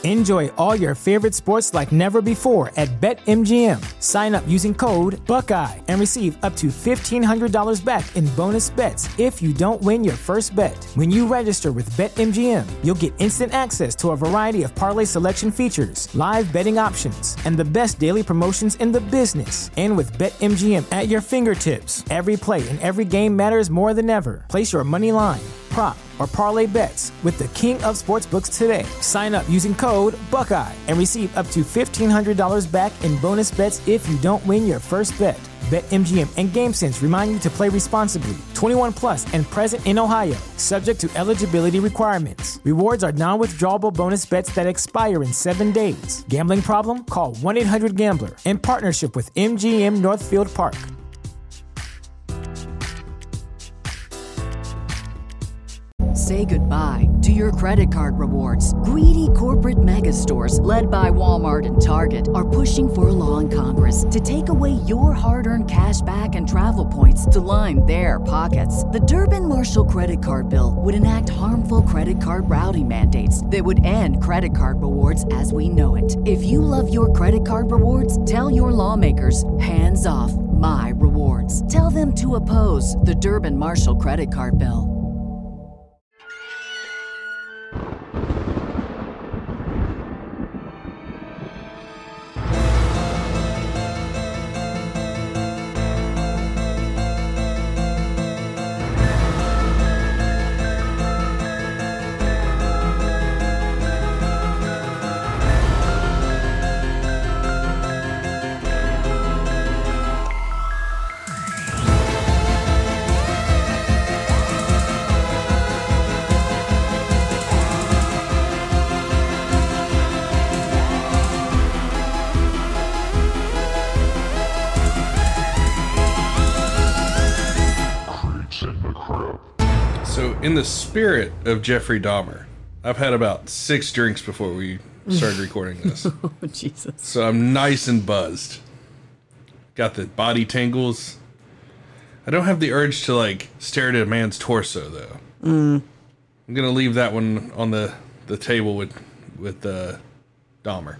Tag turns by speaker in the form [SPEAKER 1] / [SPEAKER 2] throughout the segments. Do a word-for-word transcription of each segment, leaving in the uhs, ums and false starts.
[SPEAKER 1] Enjoy all your favorite sports like never before at BetMGM. Sign up using code Buckeye and receive up to fifteen hundred dollars back in bonus bets if you don't win your first bet. When you register with BetMGM, you'll get instant access to a variety of parlay selection features, live betting options, and the best daily promotions in the business. And with BetMGM at your fingertips, every play and every game matters more than ever. Place your money line, prop, or parlay bets with the king of sportsbooks today. Sign up using code Buckeye and receive up to fifteen hundred dollars back in bonus bets if you don't win your first bet. BetMGM and GameSense remind you to play responsibly. twenty-one plus and present in Ohio, subject to eligibility requirements. Rewards are non-withdrawable bonus bets that expire in seven days. Gambling problem? Call one eight hundred gambler in partnership with M G M Northfield Park.
[SPEAKER 2] Say goodbye to your credit card rewards. Greedy corporate mega stores, led by Walmart and Target, are pushing for a law in Congress to take away your hard-earned cash back and travel points to line their pockets. The Durbin-Marshall credit card bill would enact harmful credit card routing mandates that would end credit card rewards as we know it. If you love your credit card rewards, tell your lawmakers, hands off my rewards. Tell them to oppose the Durbin-Marshall credit card bill.
[SPEAKER 3] In the spirit of Jeffrey Dahmer, I've had about six drinks before we started recording this.
[SPEAKER 4] Oh, Jesus.
[SPEAKER 3] So I'm nice and buzzed. Got the body tingles. I don't have the urge to, like, stare at a man's torso, though.
[SPEAKER 4] Mm.
[SPEAKER 3] I'm going to leave that one on the, the table with, with uh, Dahmer.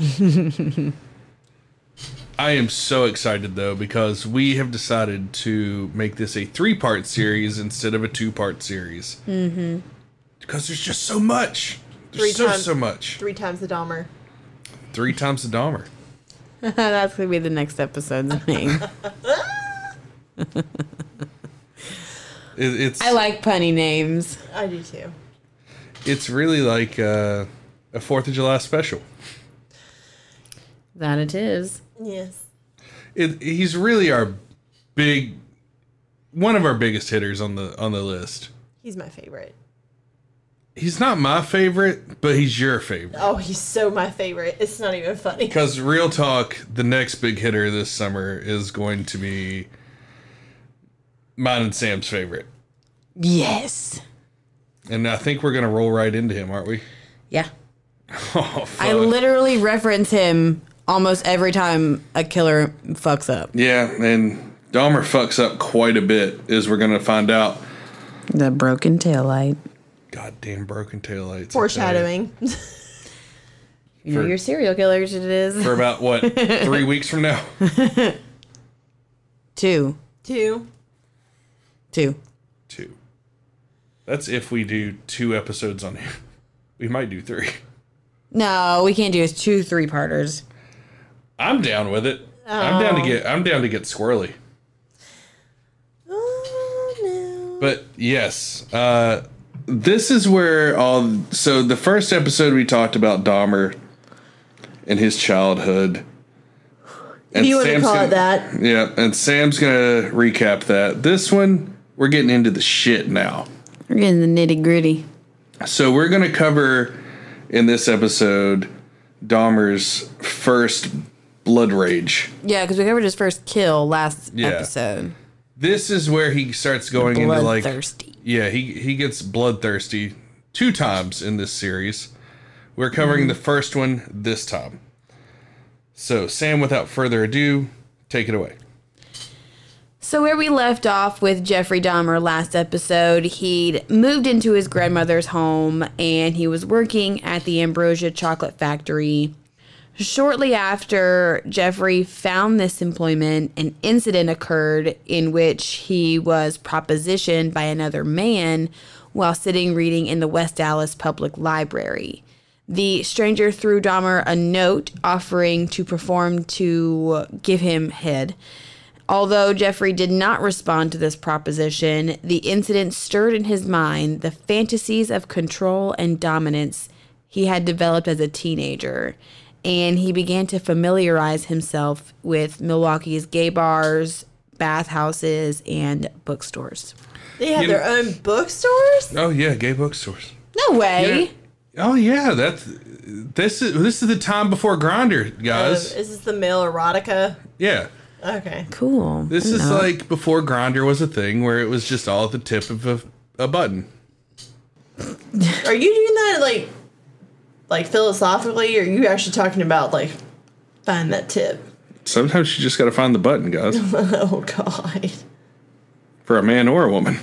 [SPEAKER 3] I am so excited, though, because we have decided to make this a three-part series instead of a two-part series.
[SPEAKER 4] Mm-hmm.
[SPEAKER 3] Because there's just so much. There's
[SPEAKER 5] Three
[SPEAKER 3] so,
[SPEAKER 5] times,
[SPEAKER 3] so much.
[SPEAKER 5] Three times the Dahmer.
[SPEAKER 3] Three times the Dahmer.
[SPEAKER 4] That's going to be the next episode's name.
[SPEAKER 3] it, it's.
[SPEAKER 4] I like punny names.
[SPEAKER 5] I do, too.
[SPEAKER 3] It's really like uh, a fourth of July special.
[SPEAKER 4] That it is.
[SPEAKER 5] Yes.
[SPEAKER 3] It, he's really our big, one of our biggest hitters on the on the list.
[SPEAKER 5] He's my favorite.
[SPEAKER 3] He's not my favorite, but he's your favorite.
[SPEAKER 5] Oh, he's so my favorite. It's not even funny.
[SPEAKER 3] Because real talk, the next big hitter this summer is going to be mine and Sam's favorite.
[SPEAKER 4] Yes.
[SPEAKER 3] And I think we're going to roll right into him, aren't we?
[SPEAKER 4] Yeah.
[SPEAKER 3] Oh, fuck.
[SPEAKER 4] I literally reference him almost every time a killer fucks up.
[SPEAKER 3] Yeah, and Dahmer fucks up quite a bit, as we're going to find out.
[SPEAKER 4] The broken taillight.
[SPEAKER 3] Goddamn broken taillights.
[SPEAKER 5] Foreshadowing.
[SPEAKER 4] You know
[SPEAKER 3] For-
[SPEAKER 4] your serial killers it is.
[SPEAKER 3] For about, what, three weeks from now?
[SPEAKER 4] Two.
[SPEAKER 5] Two.
[SPEAKER 4] Two.
[SPEAKER 3] Two. That's if we do two episodes on here. We might do three.
[SPEAKER 4] No, we can't do it. Two three-parters.
[SPEAKER 3] I'm down with it. Oh. I'm down to get I'm down to get squirrely.
[SPEAKER 5] Oh, no.
[SPEAKER 3] But yes, uh, this is where all so the first episode we talked about Dahmer and his childhood. And
[SPEAKER 5] If you want to call
[SPEAKER 3] gonna,
[SPEAKER 5] it that.
[SPEAKER 3] Yeah, and Sam's gonna recap that. This one, we're getting into the shit now.
[SPEAKER 4] We're getting the nitty-gritty.
[SPEAKER 3] So we're gonna cover in this episode Dahmer's first blood rage.
[SPEAKER 4] Yeah, because we covered his first kill last
[SPEAKER 3] Yeah.
[SPEAKER 4] episode.
[SPEAKER 3] This is where he starts going into like
[SPEAKER 4] bloodthirsty.
[SPEAKER 3] Yeah, he he gets bloodthirsty two times in this series. We're covering mm-hmm. the first one this time. So, Sam, without further ado, take it away.
[SPEAKER 4] So where we left off with Jeffrey Dahmer last episode, he'd moved into his grandmother's home and he was working at the Ambrosia Chocolate Factory. Shortly after Jeffrey found this employment, an incident occurred in which he was propositioned by another man while sitting reading in the West Dallas Public Library. The stranger threw Dahmer a note offering to perform to give him head. Although Jeffrey did not respond to this proposition, the incident stirred in his mind the fantasies of control and dominance he had developed as a teenager, and he began to familiarize himself with Milwaukee's gay bars, bathhouses, and bookstores.
[SPEAKER 5] They have
[SPEAKER 3] You
[SPEAKER 5] their
[SPEAKER 3] know-
[SPEAKER 5] own bookstores?
[SPEAKER 3] Oh yeah, gay bookstores.
[SPEAKER 4] No way.
[SPEAKER 3] Yeah. Oh yeah, that's this is this is the time before Grindr,
[SPEAKER 5] Um,
[SPEAKER 3] guys.
[SPEAKER 5] is this the male erotica?
[SPEAKER 3] Yeah.
[SPEAKER 5] Okay.
[SPEAKER 4] Cool.
[SPEAKER 3] This is
[SPEAKER 4] No.
[SPEAKER 3] like before Grindr was a thing where it was just all at the tip of a, a button.
[SPEAKER 5] Are you doing that like like philosophically, or are you actually talking about like find that tip?
[SPEAKER 3] Sometimes you just got to find the button, guys,
[SPEAKER 5] Oh God.
[SPEAKER 3] for a man or a woman.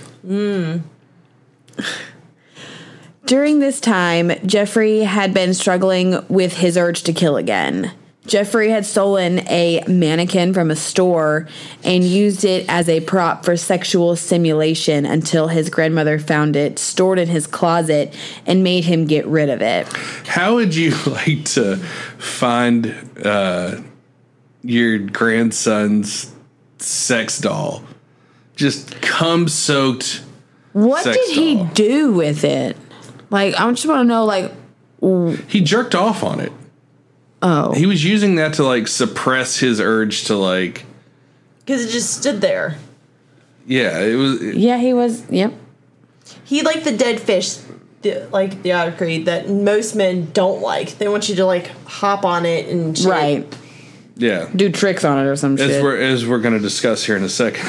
[SPEAKER 4] During this time, Jeffrey had been struggling with his urge to kill again. Jeffrey had stolen a mannequin from a store and used it as a prop for sexual stimulation until his grandmother found it stored in his closet and made him get rid of it.
[SPEAKER 3] How would you like to find uh, your grandson's sex doll? Just cum soaked.
[SPEAKER 4] What
[SPEAKER 3] Sex
[SPEAKER 4] did he
[SPEAKER 3] doll.
[SPEAKER 4] do with it? Like, I just want to know, like,
[SPEAKER 3] He jerked off on it.
[SPEAKER 4] oh.
[SPEAKER 3] He was using that to like suppress his urge to like.
[SPEAKER 5] Because it just stood there.
[SPEAKER 3] Yeah, it was.
[SPEAKER 4] Yeah, he was, yep.
[SPEAKER 5] He liked the dead fish, the, like the otter creed, that most men don't like. They want you to like hop on it and shit.
[SPEAKER 4] Right.
[SPEAKER 3] Yeah.
[SPEAKER 4] Do tricks on it or some
[SPEAKER 3] As
[SPEAKER 4] shit.
[SPEAKER 3] we're as we're going to discuss here in a second.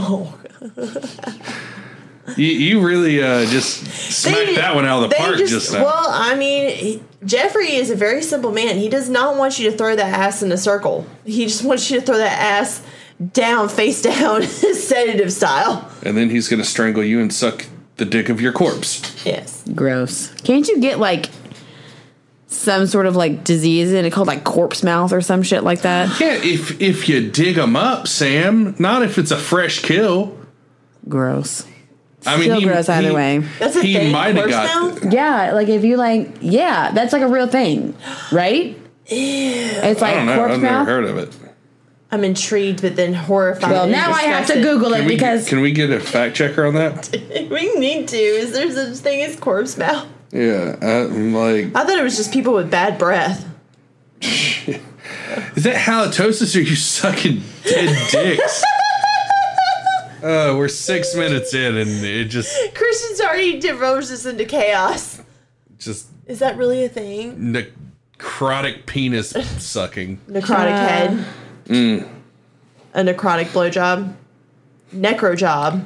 [SPEAKER 3] you, you really uh, just smacked
[SPEAKER 5] They-
[SPEAKER 3] that one out of the
[SPEAKER 5] they
[SPEAKER 3] park just, now.
[SPEAKER 5] Well, I mean, he- Jeffrey is a very simple man. He does not want you to throw that ass in a circle. He just wants you to throw that ass down, face down, sedative style.
[SPEAKER 3] And then he's going to strangle you and suck the dick of your corpse.
[SPEAKER 5] Yes.
[SPEAKER 4] Gross. Can't you get, like, some sort of, like, disease in it called, like, corpse mouth or some shit like that?
[SPEAKER 3] Yeah, if if you dig them up, Sam. Not if it's a fresh kill.
[SPEAKER 4] Gross.
[SPEAKER 3] I mean,
[SPEAKER 4] Still
[SPEAKER 3] he,
[SPEAKER 4] gross either
[SPEAKER 3] he-
[SPEAKER 4] way.
[SPEAKER 5] That's a
[SPEAKER 3] He
[SPEAKER 5] thing.
[SPEAKER 3] might have
[SPEAKER 5] corpse
[SPEAKER 3] got.
[SPEAKER 5] mouth?
[SPEAKER 4] Yeah, like, if you, like, yeah, that's, like, a real thing, right? It's
[SPEAKER 3] I
[SPEAKER 4] like
[SPEAKER 3] don't know.
[SPEAKER 4] corpse
[SPEAKER 3] I've never
[SPEAKER 4] mouth.
[SPEAKER 3] heard of it.
[SPEAKER 5] I'm intrigued, but then horrified.
[SPEAKER 4] Well,
[SPEAKER 5] and
[SPEAKER 4] now I have to
[SPEAKER 5] disgusted.
[SPEAKER 4] Google it
[SPEAKER 3] Can we,
[SPEAKER 4] because
[SPEAKER 3] can we get a fact checker on that?
[SPEAKER 5] We need to. Is there such thing as corpse mouth?
[SPEAKER 3] Yeah, I'm like,
[SPEAKER 5] I thought it was just people with bad breath.
[SPEAKER 3] is that halitosis or you sucking dead dicks? Uh, we're six minutes in and it just
[SPEAKER 5] Christian's already divulged this into chaos.
[SPEAKER 3] just
[SPEAKER 5] Is that really a thing?
[SPEAKER 3] necrotic penis sucking.
[SPEAKER 5] Necrotic
[SPEAKER 4] Uh.
[SPEAKER 5] head.
[SPEAKER 3] Mm.
[SPEAKER 5] A necrotic blowjob. Necro job.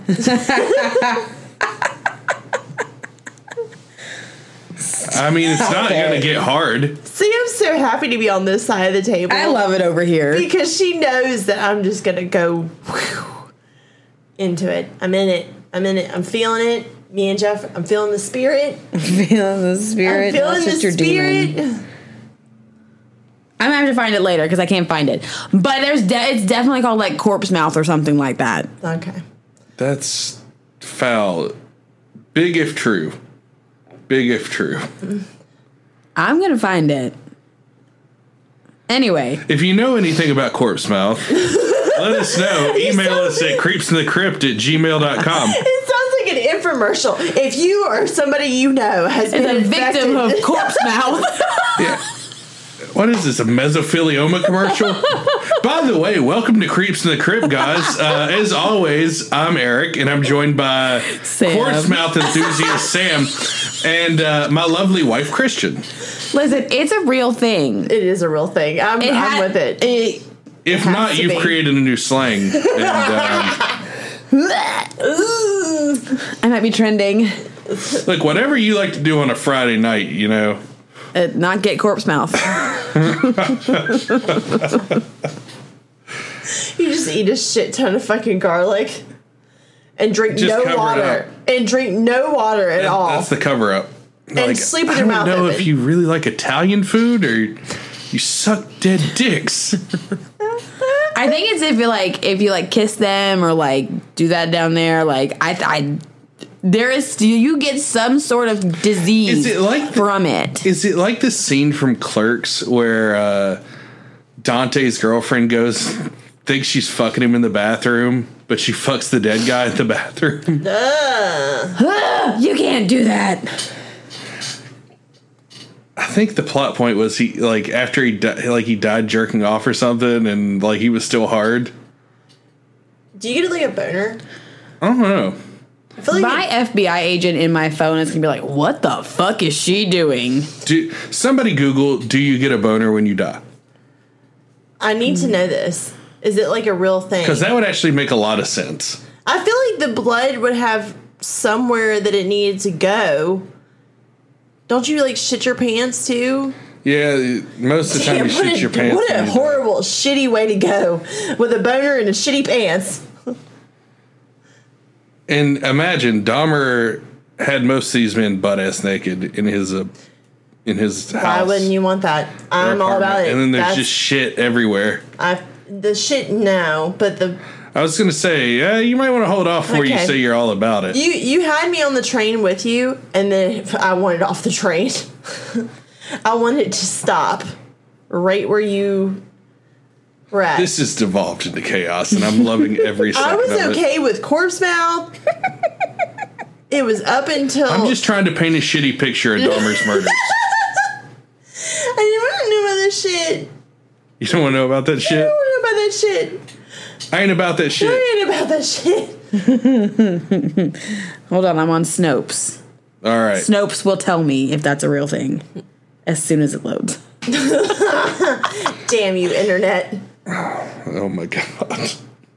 [SPEAKER 3] I mean, it's not
[SPEAKER 4] Okay.
[SPEAKER 3] gonna get hard.
[SPEAKER 5] See, I'm so happy to be on this side of the table.
[SPEAKER 4] I love it over here.
[SPEAKER 5] because she knows that I'm just gonna go whew, into it. I'm in it. I'm in it. I'm feeling it. Me and Jeff, I'm feeling the spirit.
[SPEAKER 4] Feeling the spirit.
[SPEAKER 5] I'm feeling
[SPEAKER 4] That's
[SPEAKER 5] the
[SPEAKER 4] just your
[SPEAKER 5] spirit.
[SPEAKER 4] demon. I'm gonna have to find it later because I can't find it. But there's de- it's definitely called like corpse mouth or something like that.
[SPEAKER 5] Okay.
[SPEAKER 3] That's foul. Big if true. Big if true.
[SPEAKER 4] I'm gonna find it. Anyway,
[SPEAKER 3] If you know anything about corpse mouth, let us know. Email us at creepsinthecrypt at gmail dot com.
[SPEAKER 5] It sounds like an infomercial. If you or somebody you know has
[SPEAKER 4] it's
[SPEAKER 5] been
[SPEAKER 4] a victim
[SPEAKER 5] infected-
[SPEAKER 4] of corpse mouth.
[SPEAKER 3] Yeah. What is this, a mesothelioma commercial? By the way, welcome to Creeps in the Crypt, guys. Uh, as always, I'm Eric, and I'm joined by
[SPEAKER 4] Sam.
[SPEAKER 3] corpse mouth enthusiast Sam and uh, my lovely wife, Christian.
[SPEAKER 5] Listen,
[SPEAKER 4] It's a real thing.
[SPEAKER 5] it is a real thing. I'm,
[SPEAKER 4] It
[SPEAKER 5] I'm
[SPEAKER 4] ha-
[SPEAKER 5] with it.
[SPEAKER 4] it
[SPEAKER 3] If
[SPEAKER 5] has
[SPEAKER 3] not,
[SPEAKER 5] to
[SPEAKER 3] you've
[SPEAKER 5] be.
[SPEAKER 3] created a new slang. And um,
[SPEAKER 4] I might be trending.
[SPEAKER 3] look, whatever you like to do on a Friday night, you know.
[SPEAKER 4] Uh, not get corpse mouth.
[SPEAKER 5] You just just eat a shit ton of fucking garlic and drink
[SPEAKER 3] Just cover
[SPEAKER 5] no
[SPEAKER 3] it
[SPEAKER 5] water.
[SPEAKER 3] up.
[SPEAKER 5] And drink no water at
[SPEAKER 3] That-
[SPEAKER 5] all.
[SPEAKER 3] That's the cover up.
[SPEAKER 5] And sleep with
[SPEAKER 3] I
[SPEAKER 5] your
[SPEAKER 3] don't
[SPEAKER 5] mouth
[SPEAKER 3] know if
[SPEAKER 5] open.
[SPEAKER 3] you really like Italian food or you suck dead dicks.
[SPEAKER 4] I think it's if you like if you like kiss them or like do that down there. Like I, I there is you get some sort of disease
[SPEAKER 3] Is it like the-
[SPEAKER 4] from it.
[SPEAKER 3] Is it like the scene from Clerks where uh, Dante's girlfriend goes, thinks she's fucking him in the bathroom, but she fucks the dead guy at the bathroom?
[SPEAKER 4] You can't do that.
[SPEAKER 3] I think the plot point was he like after he di- like he died jerking off or something, and like he was still hard.
[SPEAKER 5] Do you get like a boner?
[SPEAKER 3] I don't know.
[SPEAKER 5] I feel like
[SPEAKER 4] My
[SPEAKER 5] it-
[SPEAKER 4] F B I agent in my phone is gonna be like, "What the fuck is she doing?"
[SPEAKER 3] Do somebody Google? Do you get a boner when you die?
[SPEAKER 5] I need to know this. Is it like a real thing?
[SPEAKER 3] Because that would actually make a lot of sense.
[SPEAKER 5] I feel like the blood would have somewhere that it needed to go. Don't you like shit your pants too?
[SPEAKER 3] Yeah, most of the time
[SPEAKER 5] Damn,
[SPEAKER 3] you
[SPEAKER 5] what
[SPEAKER 3] shit
[SPEAKER 5] a,
[SPEAKER 3] your pants.
[SPEAKER 5] What
[SPEAKER 3] when
[SPEAKER 5] a
[SPEAKER 3] you die.
[SPEAKER 5] horrible, shitty way to go with a boner and a shitty pants.
[SPEAKER 3] And imagine Dahmer had most of these men butt ass naked in his uh, in his house.
[SPEAKER 5] Why wouldn't you want that?
[SPEAKER 3] or
[SPEAKER 5] I'm all about
[SPEAKER 3] apartment.
[SPEAKER 5] it.
[SPEAKER 3] And then there's
[SPEAKER 5] That's,
[SPEAKER 3] just shit everywhere.
[SPEAKER 5] I, the shit, no, but the
[SPEAKER 3] I was gonna say, yeah, you might want to hold off before you
[SPEAKER 5] Okay.
[SPEAKER 3] say you're all about it.
[SPEAKER 5] you you had me on the train with you, and then I wanted off the train. I wanted to stop right where you were at.
[SPEAKER 3] This has devolved into chaos, and I'm loving every second
[SPEAKER 5] I was
[SPEAKER 3] of it.
[SPEAKER 5] okay with corpse mouth. It was up until
[SPEAKER 3] I'm just trying to paint a shitty picture of Dahmer's murders.
[SPEAKER 5] I didn't want to know about this shit.
[SPEAKER 3] You don't want to know about that
[SPEAKER 5] I
[SPEAKER 3] shit?
[SPEAKER 5] don't want to know about that shit.
[SPEAKER 3] I ain't about that shit.
[SPEAKER 5] I ain't about that shit.
[SPEAKER 4] Hold on, I'm on Snopes.
[SPEAKER 3] All right.
[SPEAKER 4] Snopes will tell me if that's a real thing as soon as it loads.
[SPEAKER 5] Damn you, internet.
[SPEAKER 3] Oh my god.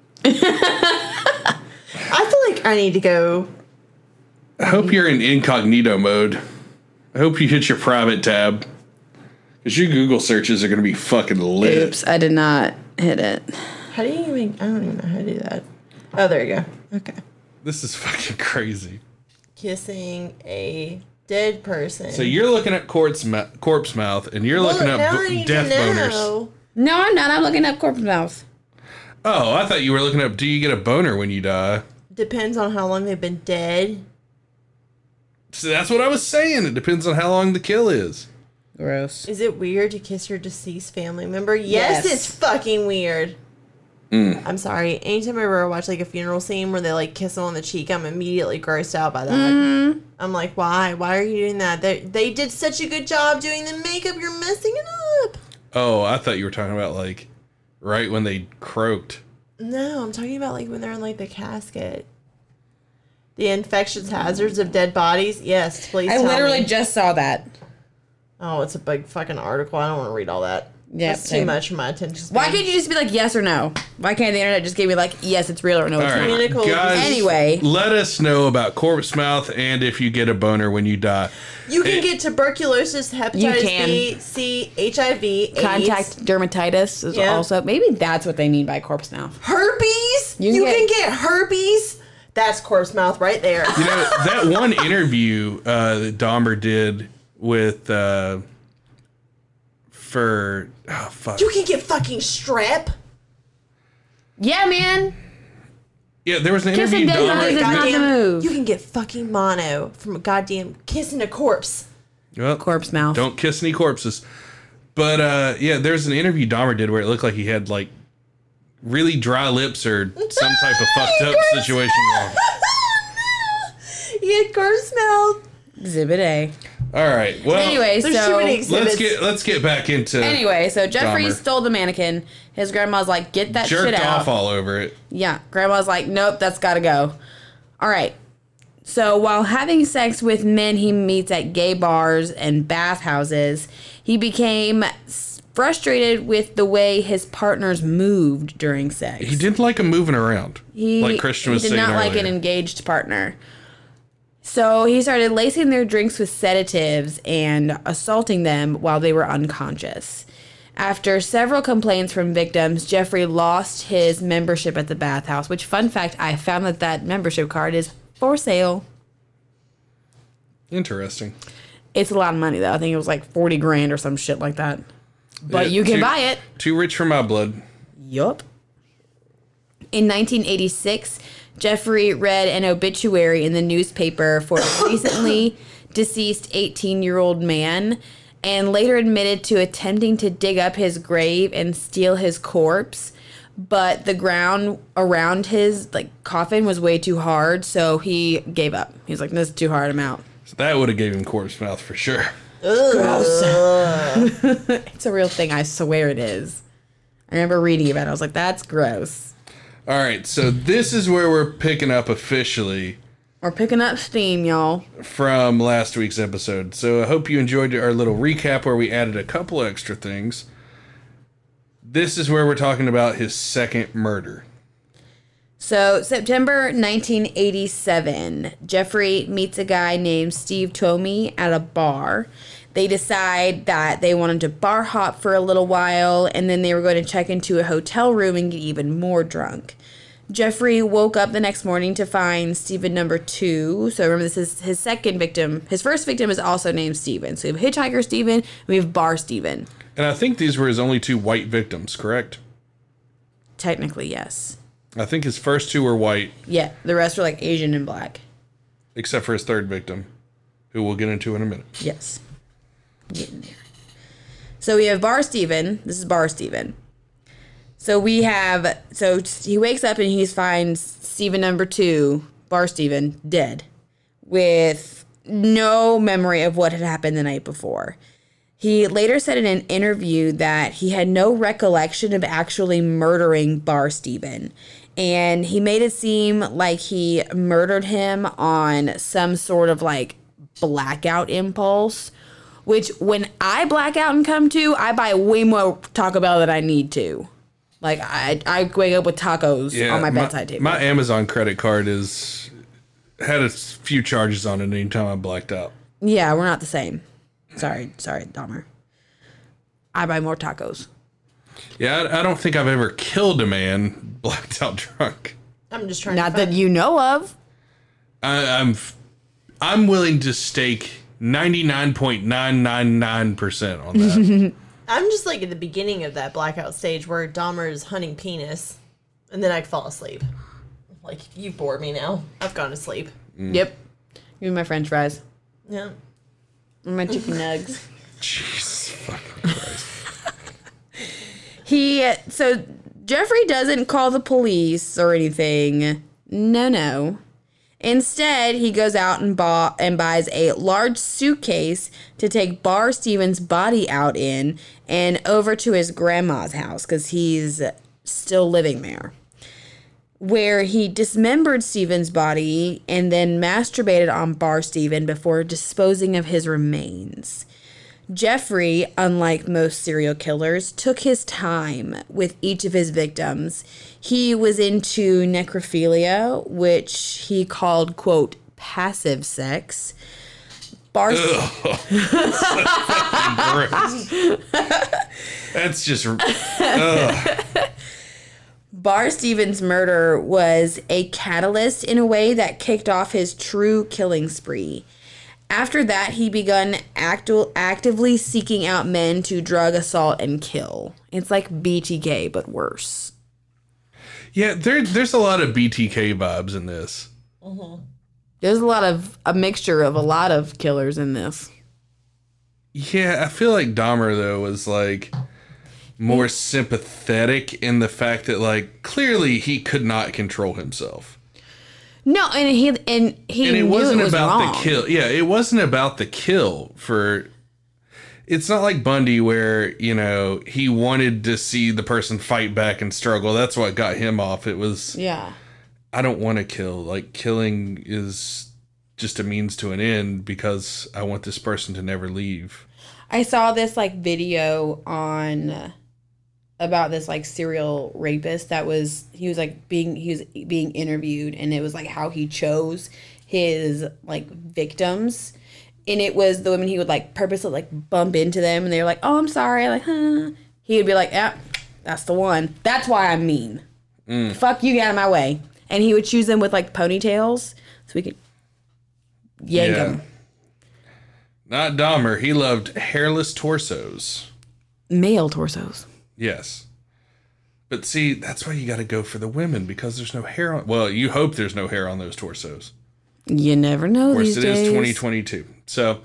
[SPEAKER 5] I feel like I need to go.
[SPEAKER 3] I hope you're in incognito mode. I hope you hit your private tab. Because your Google searches are going to be fucking lit.
[SPEAKER 4] Oops, I did not hit it.
[SPEAKER 5] How do you even? I don't even know how to do that. Oh, there you go. Okay.
[SPEAKER 3] This is fucking crazy.
[SPEAKER 5] Kissing a dead person.
[SPEAKER 3] So you're looking at corpse, ma- corpse mouth, and you're looking
[SPEAKER 5] Look,
[SPEAKER 3] up
[SPEAKER 5] now I
[SPEAKER 3] b-
[SPEAKER 5] need
[SPEAKER 3] death
[SPEAKER 5] to
[SPEAKER 3] boners.
[SPEAKER 5] know.
[SPEAKER 4] No, I'm not. I'm looking up corpse mouth.
[SPEAKER 3] Oh, I thought you were looking up, do you get a boner when you die?
[SPEAKER 5] Depends on how long they've been dead.
[SPEAKER 3] So that's what I was saying. It depends on how long the kill is.
[SPEAKER 4] Gross.
[SPEAKER 5] Is it weird to kiss your deceased family member? Yes,
[SPEAKER 4] Yes.
[SPEAKER 5] it's fucking weird.
[SPEAKER 3] Mm.
[SPEAKER 5] I'm sorry. Anytime I ever watch like a funeral scene where they like kiss them on the cheek, I'm immediately grossed out by that.
[SPEAKER 4] Mm.
[SPEAKER 5] I'm like, why? Why are you doing that? They they did such a good job doing the makeup. You're messing it up.
[SPEAKER 3] Oh, I thought you were talking about like right when they croaked.
[SPEAKER 5] No, I'm talking about like when they're in like the casket. The infectious hazards of dead bodies. Yes, please.
[SPEAKER 4] I
[SPEAKER 5] tell
[SPEAKER 4] literally
[SPEAKER 5] me.
[SPEAKER 4] just saw that.
[SPEAKER 5] Oh, it's a big fucking article. I don't want to read all that.
[SPEAKER 4] Yeah,
[SPEAKER 5] That's too
[SPEAKER 4] same.
[SPEAKER 5] much for my attention span.
[SPEAKER 4] Why can't you just be like yes or no? Why can't the internet just give me like yes, it's real or no,
[SPEAKER 3] All
[SPEAKER 4] it's
[SPEAKER 3] right,
[SPEAKER 4] not?
[SPEAKER 5] Communicable
[SPEAKER 3] guys.
[SPEAKER 5] disease.
[SPEAKER 4] Anyway.
[SPEAKER 3] let us know about corpse mouth and if you get a boner when you die.
[SPEAKER 5] You can
[SPEAKER 3] Hey.
[SPEAKER 5] get tuberculosis, hepatitis
[SPEAKER 4] can.
[SPEAKER 5] B, C, H I V, AIDS,
[SPEAKER 4] Contact dermatitis is
[SPEAKER 5] Yeah.
[SPEAKER 4] also maybe that's what they mean by corpse mouth.
[SPEAKER 5] herpes.
[SPEAKER 4] You
[SPEAKER 5] You,
[SPEAKER 4] can
[SPEAKER 5] can,
[SPEAKER 4] get-
[SPEAKER 5] get, herpes. That's corpse mouth right there.
[SPEAKER 3] You know that one interview uh, that Dahmer did with uh, for oh fuck
[SPEAKER 5] You can get fucking strep.
[SPEAKER 4] Yeah, man.
[SPEAKER 3] yeah there was an
[SPEAKER 4] Kissing
[SPEAKER 3] interview
[SPEAKER 4] dead bodies
[SPEAKER 3] Dahmer.
[SPEAKER 4] is not the move.
[SPEAKER 5] You can get fucking mono from a goddamn kissing a corpse.
[SPEAKER 3] Well,
[SPEAKER 4] Corpse mouth.
[SPEAKER 3] Don't kiss any corpses. But uh, yeah, there's an interview Dahmer did where it looked like he had like really dry lips or some type of fucked up situation going.
[SPEAKER 5] You get corpse mouth.
[SPEAKER 4] Exhibit A.
[SPEAKER 3] All right, well,
[SPEAKER 4] Anyway,
[SPEAKER 5] There's
[SPEAKER 4] so
[SPEAKER 5] too many exhibits.
[SPEAKER 3] let's get let's get back into
[SPEAKER 4] anyway, so Jeffrey
[SPEAKER 3] Dahmer.
[SPEAKER 4] stole the mannequin. His grandma's like, get that
[SPEAKER 3] jerked
[SPEAKER 4] shit out.
[SPEAKER 3] off all over it.
[SPEAKER 4] Yeah, grandma's like, nope, that's gotta go. All right. So while having sex with men he meets at gay bars and bathhouses, he became s- frustrated with the way his partners moved during sex.
[SPEAKER 3] He didn't like him moving around,
[SPEAKER 4] He,
[SPEAKER 3] like Christian was
[SPEAKER 4] he did
[SPEAKER 3] saying
[SPEAKER 4] not like
[SPEAKER 3] earlier.
[SPEAKER 4] an engaged partner. So he started lacing their drinks with sedatives and assaulting them while they were unconscious. After several complaints from victims, Jeffrey lost his membership at the bathhouse, which, fun fact, I found that that membership card is for sale.
[SPEAKER 3] Interesting.
[SPEAKER 4] It's a lot of money, though. I think it was like forty grand or some shit like that. But
[SPEAKER 3] Yeah,
[SPEAKER 4] you can
[SPEAKER 3] too-
[SPEAKER 4] buy it.
[SPEAKER 3] Too rich for my blood.
[SPEAKER 4] Yup. In nineteen eighty-six, Jeffrey read an obituary in the newspaper for a recently deceased eighteen-year-old man and later admitted to attempting to dig up his grave and steal his corpse. But the ground around his like coffin was way too hard, so he gave up. He's like, this is too hard, I'm out.
[SPEAKER 3] So that would have gave him corpse mouth for sure.
[SPEAKER 4] Gross. It's a real thing, I swear it is. I remember reading about it. I was like, that's gross.
[SPEAKER 3] All right, so this is where we're picking up officially
[SPEAKER 4] We're picking up steam, y'all.
[SPEAKER 3] from last week's episode. So I hope you enjoyed our little recap where we added a couple extra things. This is where we're talking about his second murder.
[SPEAKER 4] So, September nineteen eighty-seven, Jeffrey meets a guy named Steve Tomey at a bar. They decide that they wanted to bar hop for a little while, and then they were going to check into a hotel room and get even more drunk. Jeffrey woke up the next morning to find Steven number two. So remember, this is his second victim. His first victim is also named Steven. So we have Hitchhiker Steven, and we have Bar Steven.
[SPEAKER 3] And I think these were his only two white victims, correct?
[SPEAKER 4] Technically, yes.
[SPEAKER 3] I think his first two were white,
[SPEAKER 4] Yeah, the rest were like Asian and black.
[SPEAKER 3] except for his third victim, who we'll get into in a minute.
[SPEAKER 4] Yes. Getting there. So we have Bar Steven. This is Bar Steven. So we have, so he wakes up and he finds Steven number two, Bar Steven, dead, with no memory of what had happened the night before. He later said in an interview that he had no recollection of actually murdering Bar Steven. And he made it seem like he murdered him on some sort of like blackout impulse. Which, when I black out and come to, I buy way more Taco Bell than I need to. Like, I I wake up with tacos on my bedside table.
[SPEAKER 3] My Amazon credit card is had a few charges on it anytime I blacked out.
[SPEAKER 4] Yeah, we're not the same. Sorry, sorry, Dahmer. I buy more tacos.
[SPEAKER 3] Yeah, I, I don't think I've ever killed a man blacked out drunk.
[SPEAKER 5] I'm just trying
[SPEAKER 4] Not
[SPEAKER 5] to find
[SPEAKER 4] that you know of.
[SPEAKER 3] I, I'm I'm willing to stake ninety-nine point nine nine nine percent on that.
[SPEAKER 5] I'm just like at the beginning of that blackout stage where Dahmer is hunting penis, and then I fall asleep. Like, you bore me now. I've gone to sleep.
[SPEAKER 4] Yep. Give me my french fries.
[SPEAKER 5] Yeah.
[SPEAKER 4] And my chicken nugs.
[SPEAKER 3] Jesus fucking Christ.
[SPEAKER 4] He, so Jeffrey doesn't call the police or anything. No, no. Instead, he goes out and, bought, and buys a large suitcase to take Bar Steven's body out in and over to his grandma's house because he's still living there, where he dismembered Steven's body and then masturbated on Bar Steven before disposing of his remains. Jeffrey, unlike most serial killers, took his time with each of his victims. He was into necrophilia, which he called, quote, passive sex. Bar
[SPEAKER 3] That's just ugh.
[SPEAKER 4] Bar Steven's murder was a catalyst in a way that kicked off his true killing spree. After that, he begun actu- actively seeking out men to drug, assault, and kill. It's like B T K, but worse.
[SPEAKER 3] Yeah, there, there's a lot of B T K vibes in this.
[SPEAKER 4] Mm-hmm. There's a lot of, a mixture of a lot of killers in this.
[SPEAKER 3] Yeah, I feel like Dahmer, though, was like more sympathetic in the fact that, like, clearly he could not control himself.
[SPEAKER 4] No, and he and he
[SPEAKER 3] And it
[SPEAKER 4] knew
[SPEAKER 3] wasn't
[SPEAKER 4] it was
[SPEAKER 3] about
[SPEAKER 4] wrong.
[SPEAKER 3] the kill. Yeah, it wasn't about the kill for. It's not like Bundy where, you know, he wanted to see the person fight back and struggle. That's what got him off. It was,
[SPEAKER 4] Yeah.
[SPEAKER 3] I don't want to kill. Like, killing is just a means to an end because I want this person to never leave.
[SPEAKER 4] I saw this like video on uh, about this like serial rapist that was he was like being he was being interviewed, and it was like how he chose his like victims, and it was the women he would like purposely like bump into them, and they were like, oh, I'm sorry, like huh. he would be like, "Yeah, that's the one. That's why I'm mean. Mm. Fuck you, get out of my way." And he would choose them with like ponytails so we could yank
[SPEAKER 3] Yeah.
[SPEAKER 4] them.
[SPEAKER 3] Not Dahmer. He loved hairless torsos.
[SPEAKER 4] Male torsos.
[SPEAKER 3] Yes. But see, that's why you got to go for the women, because there's no hair on. Well, you hope there's no hair on those torsos.
[SPEAKER 4] You never know
[SPEAKER 3] Of course,
[SPEAKER 4] these
[SPEAKER 3] it
[SPEAKER 4] days.
[SPEAKER 3] is twenty twenty-two. So,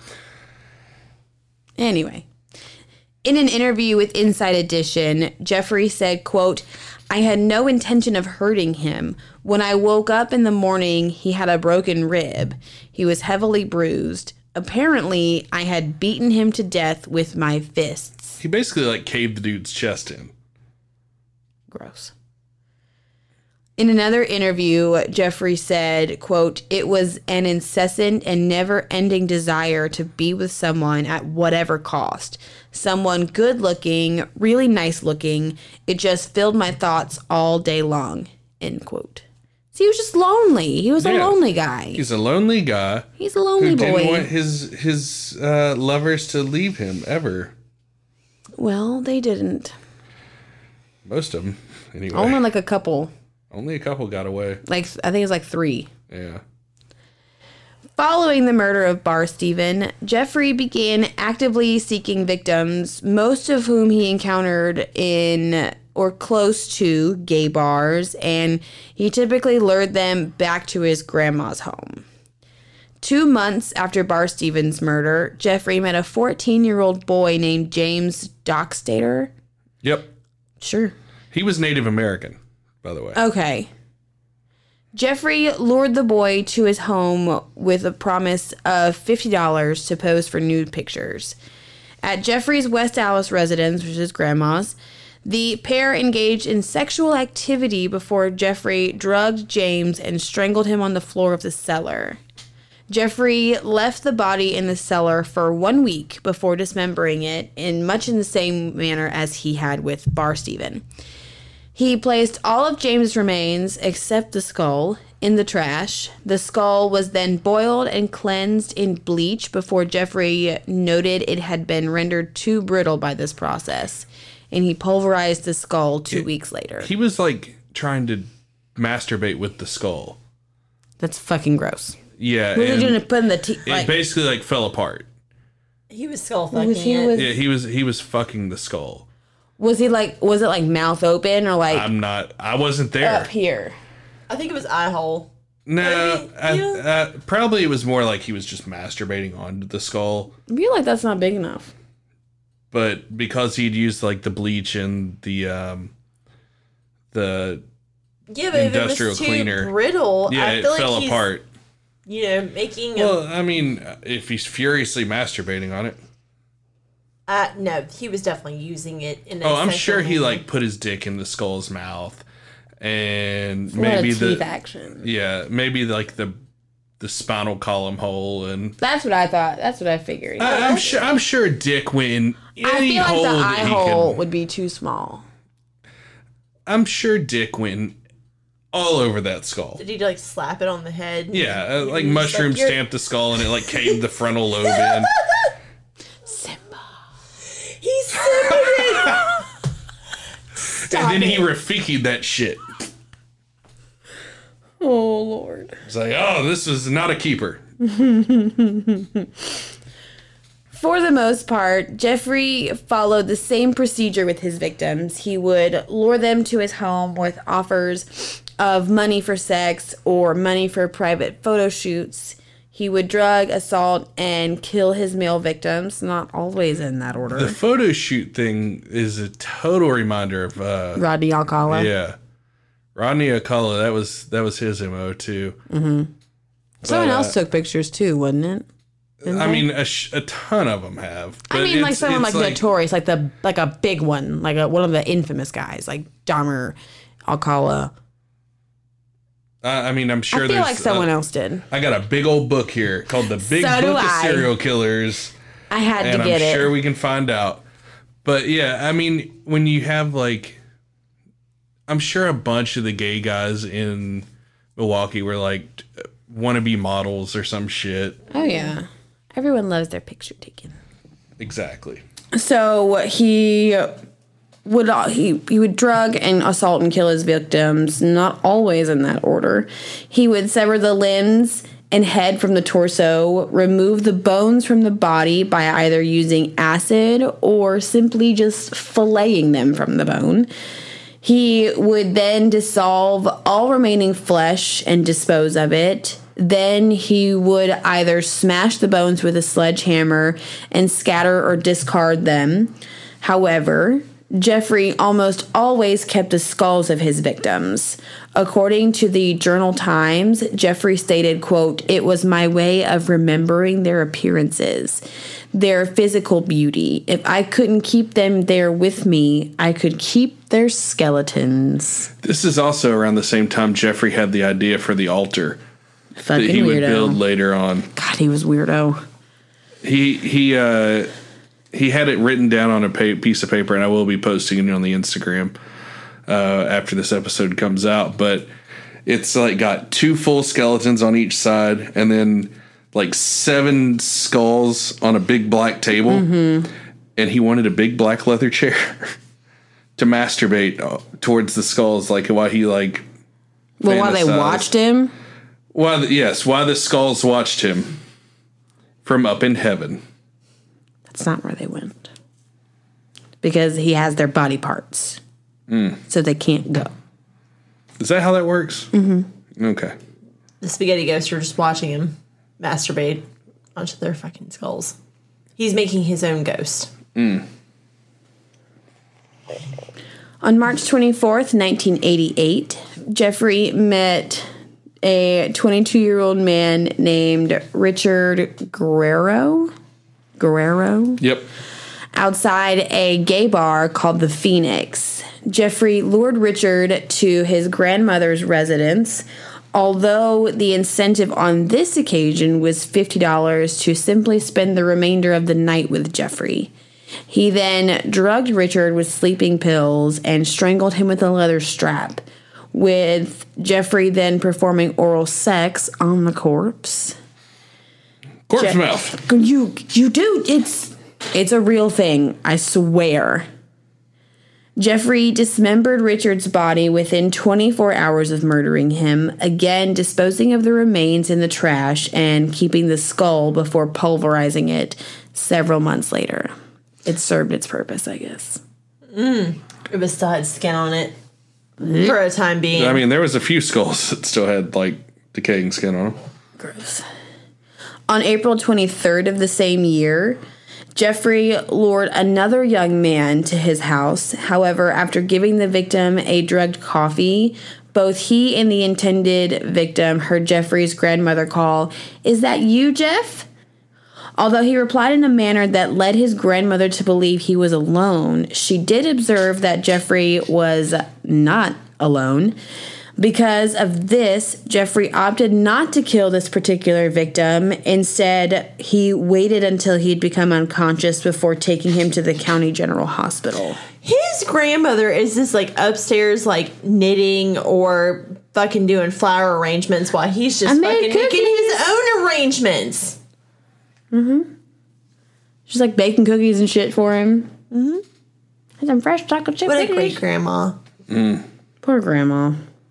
[SPEAKER 4] Anyway, in an interview with Inside Edition, Jeffrey said, quote, "I had no intention of hurting him. When I woke up in the morning, he had a broken rib. He was heavily bruised. Apparently, I had beaten him to death with my fists."
[SPEAKER 3] he basically like caved the dude's chest in.
[SPEAKER 4] Gross. In another interview, Jeffrey said, quote, "It was an incessant and never-ending desire to be with someone at whatever cost. Someone good-looking, really nice-looking. It just filled my thoughts all day long," end quote. So he was just lonely. He was a
[SPEAKER 3] Yeah.
[SPEAKER 4] lonely guy.
[SPEAKER 3] He's a lonely guy
[SPEAKER 4] He's a lonely
[SPEAKER 3] who didn't
[SPEAKER 4] boy.
[SPEAKER 3] want his his uh, lovers to leave him ever.
[SPEAKER 4] Well, they didn't.
[SPEAKER 3] Most of them, anyway.
[SPEAKER 4] Only like a couple.
[SPEAKER 3] Only a couple got away.
[SPEAKER 4] Like, I think it's like three.
[SPEAKER 3] Yeah.
[SPEAKER 4] Following the murder of Bar Steven, Jeffrey began actively seeking victims, most of whom he encountered in or close to gay bars, and he typically lured them back to his grandma's home. Two months after Bar Steven's murder, Jeffrey met a fourteen-year-old boy named James Dockstader.
[SPEAKER 3] Yep.
[SPEAKER 4] Sure.
[SPEAKER 3] He was Native American, by the way.
[SPEAKER 4] Okay. Jeffrey lured the boy to his home with a promise of fifty dollars to pose for nude pictures. At Jeffrey's West Allis residence, which is his grandma's, the pair engaged in sexual activity before Jeffrey drugged James and strangled him on the floor of the cellar. Jeffrey left the body in the cellar for one week before dismembering it, in much in the same manner as he had with Bar Steven. He placed all of James' remains, except the skull, in the trash. The skull was then boiled and cleansed in bleach before Jeffrey noted it had been rendered too brittle by this process, and he pulverized the skull two it, weeks later.
[SPEAKER 3] He was like trying to masturbate with the skull.
[SPEAKER 4] That's fucking gross.
[SPEAKER 3] Yeah.
[SPEAKER 4] What are you doing to put in the teeth?
[SPEAKER 3] It
[SPEAKER 4] like,
[SPEAKER 3] basically like fell apart.
[SPEAKER 5] He was skull fucking
[SPEAKER 4] Was he
[SPEAKER 5] it.
[SPEAKER 4] with-
[SPEAKER 3] Yeah, he was he was fucking the skull.
[SPEAKER 4] Was he like, was it like mouth open or like
[SPEAKER 3] I'm not. I wasn't there.
[SPEAKER 4] up here?
[SPEAKER 5] I think it was eye hole.
[SPEAKER 3] No,
[SPEAKER 5] Maybe,
[SPEAKER 3] I,
[SPEAKER 5] yeah.
[SPEAKER 3] uh, probably it was more like he was just masturbating onto the skull.
[SPEAKER 4] I feel like that's not big enough.
[SPEAKER 3] But because he'd used like the bleach and the um, the
[SPEAKER 5] Yeah, but if it
[SPEAKER 3] Industrial
[SPEAKER 5] was too
[SPEAKER 3] cleaner.
[SPEAKER 5] brittle,
[SPEAKER 3] yeah,
[SPEAKER 5] I
[SPEAKER 3] it
[SPEAKER 5] feel
[SPEAKER 3] fell
[SPEAKER 5] like he's,
[SPEAKER 3] apart.
[SPEAKER 5] you know, making.
[SPEAKER 3] Well,
[SPEAKER 5] a,
[SPEAKER 3] I mean, if he's furiously masturbating on it.
[SPEAKER 5] uh, no, he was definitely using it in. A
[SPEAKER 3] Oh, I'm
[SPEAKER 5] sexual
[SPEAKER 3] sure he
[SPEAKER 5] manner.
[SPEAKER 3] like put his dick in the skull's mouth, and
[SPEAKER 4] A lot
[SPEAKER 3] maybe
[SPEAKER 4] of teeth
[SPEAKER 3] the
[SPEAKER 4] action.
[SPEAKER 3] yeah, maybe like the the spinal column hole, and
[SPEAKER 4] That's what I thought. That's what I figured.
[SPEAKER 3] I, I'm sure I'm sure Dick went in
[SPEAKER 4] I
[SPEAKER 3] any
[SPEAKER 4] feel like
[SPEAKER 3] hole
[SPEAKER 4] the
[SPEAKER 3] that
[SPEAKER 4] eye
[SPEAKER 3] he
[SPEAKER 4] hole
[SPEAKER 3] could.
[SPEAKER 4] would be too small.
[SPEAKER 3] I'm sure Dick went all over that skull.
[SPEAKER 5] Did he like slap it on the head?
[SPEAKER 3] Yeah, uh,
[SPEAKER 5] He
[SPEAKER 3] like
[SPEAKER 5] was
[SPEAKER 3] mushroom
[SPEAKER 5] "You're-"
[SPEAKER 3] stamped the skull, and it like caved the frontal lobe in.
[SPEAKER 4] Simba.
[SPEAKER 5] He's sipping
[SPEAKER 3] And then he Rafiki'd that shit.
[SPEAKER 4] Oh, Lord.
[SPEAKER 3] It's like, oh, this is not a keeper.
[SPEAKER 4] For the most part, Jeffrey followed the same procedure with his victims. He would lure them to his home with offers of money for sex or money for private photo shoots. He would drug, assault, and kill his male victims, not always in that order.
[SPEAKER 3] The photo shoot thing is a total reminder of uh
[SPEAKER 4] Rodney Alcala.
[SPEAKER 3] yeah. Rodney Alcala, that was that was his M O too.
[SPEAKER 4] Someone
[SPEAKER 3] But,
[SPEAKER 4] else
[SPEAKER 3] uh,
[SPEAKER 4] took pictures too, wasn't it? Didn't
[SPEAKER 3] I
[SPEAKER 4] they?
[SPEAKER 3] mean, a, sh- a ton of them have.
[SPEAKER 4] I
[SPEAKER 3] but
[SPEAKER 4] mean, like
[SPEAKER 3] it's-
[SPEAKER 4] someone
[SPEAKER 3] it's
[SPEAKER 4] like, Notorious, like the like a big one, like a, one of the infamous guys, like Dahmer, Alcala.
[SPEAKER 3] Uh, I mean, I'm sure
[SPEAKER 4] I feel
[SPEAKER 3] there's.
[SPEAKER 4] like someone
[SPEAKER 3] uh,
[SPEAKER 4] else did.
[SPEAKER 3] I got a big old book here called The Big
[SPEAKER 4] So do
[SPEAKER 3] Book of
[SPEAKER 4] I.
[SPEAKER 3] Serial Killers,
[SPEAKER 4] I had
[SPEAKER 3] and
[SPEAKER 4] to get
[SPEAKER 3] I'm
[SPEAKER 4] it.
[SPEAKER 3] sure we can find out. But yeah, I mean, when you have like, I'm sure a bunch of the gay guys in Milwaukee were like wannabe models or some shit.
[SPEAKER 4] Oh yeah, everyone loves their picture taken.
[SPEAKER 3] Exactly.
[SPEAKER 4] So he would he he would drug and assault and kill his victims, not always in that order. He would sever the limbs and head from the torso, remove the bones from the body by either using acid or simply just filleting them from the bone. He would then dissolve all remaining flesh and dispose of it. Then he would either smash the bones with a sledgehammer and scatter or discard them. However, Jeffrey almost always kept the skulls of his victims. According to the Journal Times, Jeffrey stated, quote, "It was my way of remembering their appearances, their physical beauty. If I couldn't keep them there with me, I could keep their skeletons."
[SPEAKER 3] This is also around the same time Jeffrey had the idea for the altar
[SPEAKER 4] Fucking
[SPEAKER 3] that he
[SPEAKER 4] weirdo.
[SPEAKER 3] would build later on.
[SPEAKER 4] God, he was weirdo.
[SPEAKER 3] He he uh, he had it written down on a pa- piece of paper, and I will be posting it on the Instagram uh, after this episode comes out. But it's like got two full skeletons on each side, and then like seven skulls on a big black table. Mm-hmm. And he wanted a big black leather chair to masturbate towards the skulls, like while he like.
[SPEAKER 4] Well, while they
[SPEAKER 3] fantasized.
[SPEAKER 4] watched him.
[SPEAKER 3] Why? The, yes, why the skulls watched him from up in heaven.
[SPEAKER 4] That's not where they went. Because he has their body parts. Mm. So they can't go.
[SPEAKER 3] Is that how that works? Mm-hmm. Okay.
[SPEAKER 5] The spaghetti ghosts are just watching him masturbate onto their fucking skulls. He's making his own ghost.
[SPEAKER 3] Mm.
[SPEAKER 4] On March twenty-fourth, nineteen eighty-eight, Jeffrey met a twenty-two-year-old man named Richard Guerrero. Guerrero?
[SPEAKER 3] Yep.
[SPEAKER 4] Outside a gay bar called the Phoenix. Jeffrey lured Richard to his grandmother's residence, although the incentive on this occasion was fifty dollars to simply spend the remainder of the night with Jeffrey. He then drugged Richard with sleeping pills and strangled him with a leather strap, with Jeffrey then performing oral sex on the corpse.
[SPEAKER 3] Corpse
[SPEAKER 4] Je-
[SPEAKER 3] mouth.
[SPEAKER 4] You you do. It's it's a real thing, I swear. Jeffrey dismembered Richard's body within twenty-four hours of murdering him, again disposing of the remains in the trash and keeping the skull before pulverizing it several months later. It served its purpose, I guess.
[SPEAKER 5] Mm. It was still had skin on it for a time being.
[SPEAKER 3] I mean, there was a few skulls that still had, like, decaying skin on them.
[SPEAKER 4] Gross. On April twenty-third of the same year, Jeffrey lured another young man to his house. However, after giving the victim a drugged coffee, both he and the intended victim heard Jeffrey's grandmother call, "Is that you, Jeff?" Although he replied in a manner that led his grandmother to believe he was alone, she did observe that Jeffrey was not alone. Because of this, Jeffrey opted not to kill this particular victim. Instead, he waited until he'd become unconscious before taking him to the county general hospital.
[SPEAKER 5] His grandmother is this like upstairs like knitting or fucking doing flower arrangements while he's just
[SPEAKER 4] I made
[SPEAKER 5] fucking making
[SPEAKER 4] cookies.
[SPEAKER 5] his own arrangements.
[SPEAKER 4] Mm-hmm. She's like baking cookies and shit for him. Mm-hmm. And some fresh chocolate chip
[SPEAKER 5] What a
[SPEAKER 4] cookies.
[SPEAKER 5] great grandma.
[SPEAKER 3] Mm.
[SPEAKER 4] Poor grandma.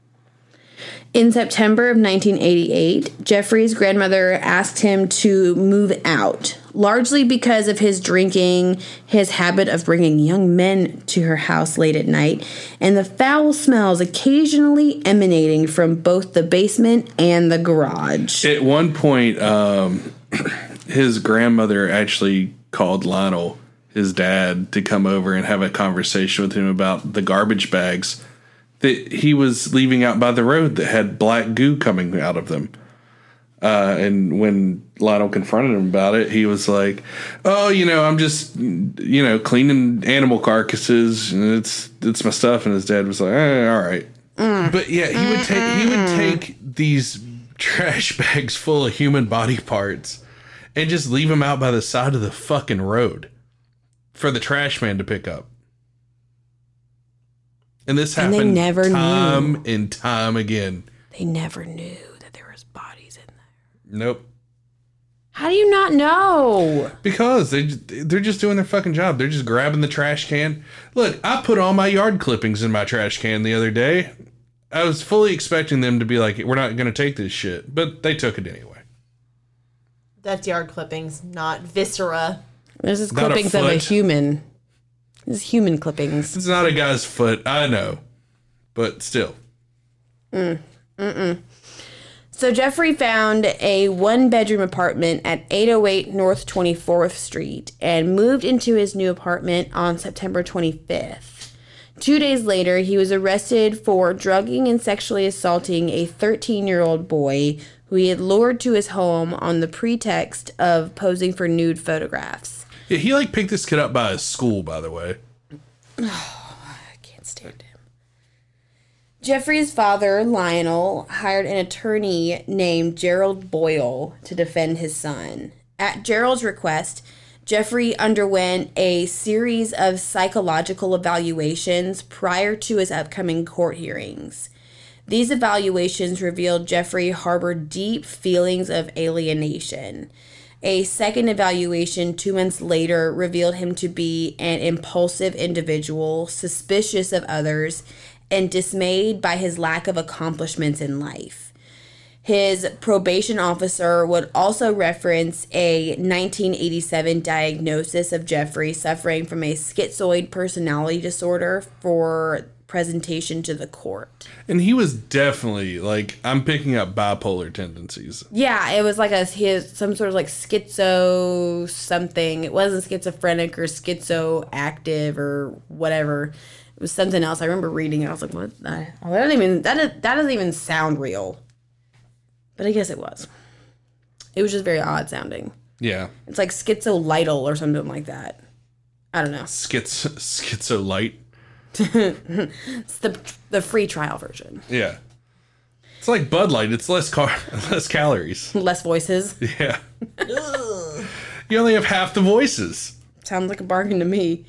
[SPEAKER 4] In September of nineteen eighty-eight, Jeffrey's grandmother asked him to move out, largely because of his drinking, his habit of bringing young men to her house late at night, and the foul smells occasionally emanating from both the basement and the garage.
[SPEAKER 3] At one point, um, his grandmother actually called Lionel, his dad, to come over and have a conversation with him about the garbage bags that he was leaving out by the road that had black goo coming out of them. Uh, and when Lionel confronted him about it, he was like, "Oh, you know, I'm just, you know, cleaning animal carcasses, and it's it's my stuff." And his dad was like, eh, "All right." Mm. But yeah, he would take he would take these trash bags full of human body parts and just leave them out by the side of the fucking road for the trash man to pick up. And this happened
[SPEAKER 4] and they never
[SPEAKER 3] time
[SPEAKER 4] knew.
[SPEAKER 3] and time again.
[SPEAKER 4] They never knew that there was bodies in there.
[SPEAKER 3] Nope.
[SPEAKER 4] How do you not know?
[SPEAKER 3] Because they, they're just doing their fucking job. They're just grabbing the trash can. Look, I put all my yard clippings in my trash can the other day. I was fully expecting them to be like, we're not going to take this shit. But they took it anyway.
[SPEAKER 5] That's yard clippings, not viscera.
[SPEAKER 4] This is
[SPEAKER 3] Not a
[SPEAKER 4] clippings of a
[SPEAKER 3] foot.
[SPEAKER 4] human. This is human clippings.
[SPEAKER 3] It's not a guy's foot. I know. But still.
[SPEAKER 4] Mm. Mm-mm. So Jeffrey found a one-bedroom apartment at eight oh eight North twenty-fourth Street and moved into his new apartment on September twenty-fifth. Two days later, he was arrested for drugging and sexually assaulting a thirteen-year-old boy who he had lured to his home on the pretext of posing for nude photographs.
[SPEAKER 3] Yeah, he like picked this kid up by his school, by the way.
[SPEAKER 4] Oh, I can't stand him. Jeffrey's father, Lionel, hired an attorney named Gerald Boyle to defend his son. At Gerald's request, Jeffrey underwent a series of psychological evaluations prior to his upcoming court hearings. These evaluations revealed Jeffrey harbored deep feelings of alienation. A second evaluation two months later revealed him to be an impulsive individual, suspicious of others, and dismayed by his lack of accomplishments in life. His probation officer would also reference a nineteen eighty-seven diagnosis of Jeffrey suffering from a schizoid personality disorder for presentation to the court.
[SPEAKER 3] And he was definitely, like, I'm picking up bipolar tendencies.
[SPEAKER 4] Yeah, it was like a his some sort of like schizo something. It wasn't schizophrenic or schizoactive or whatever. It was something else. I remember reading it. I was like, what? I, oh, that doesn't even that, that doesn't even sound real. But I guess it was. It was just very odd sounding.
[SPEAKER 3] Yeah.
[SPEAKER 4] It's like schizolidal or something like that. I don't know.
[SPEAKER 3] Schiz schizo light.
[SPEAKER 4] It's the the free trial version.
[SPEAKER 3] Yeah. It's like Bud Light. It's less car less calories.
[SPEAKER 4] Less voices.
[SPEAKER 3] Yeah. You only have half the voices.
[SPEAKER 4] Sounds like a bargain to me.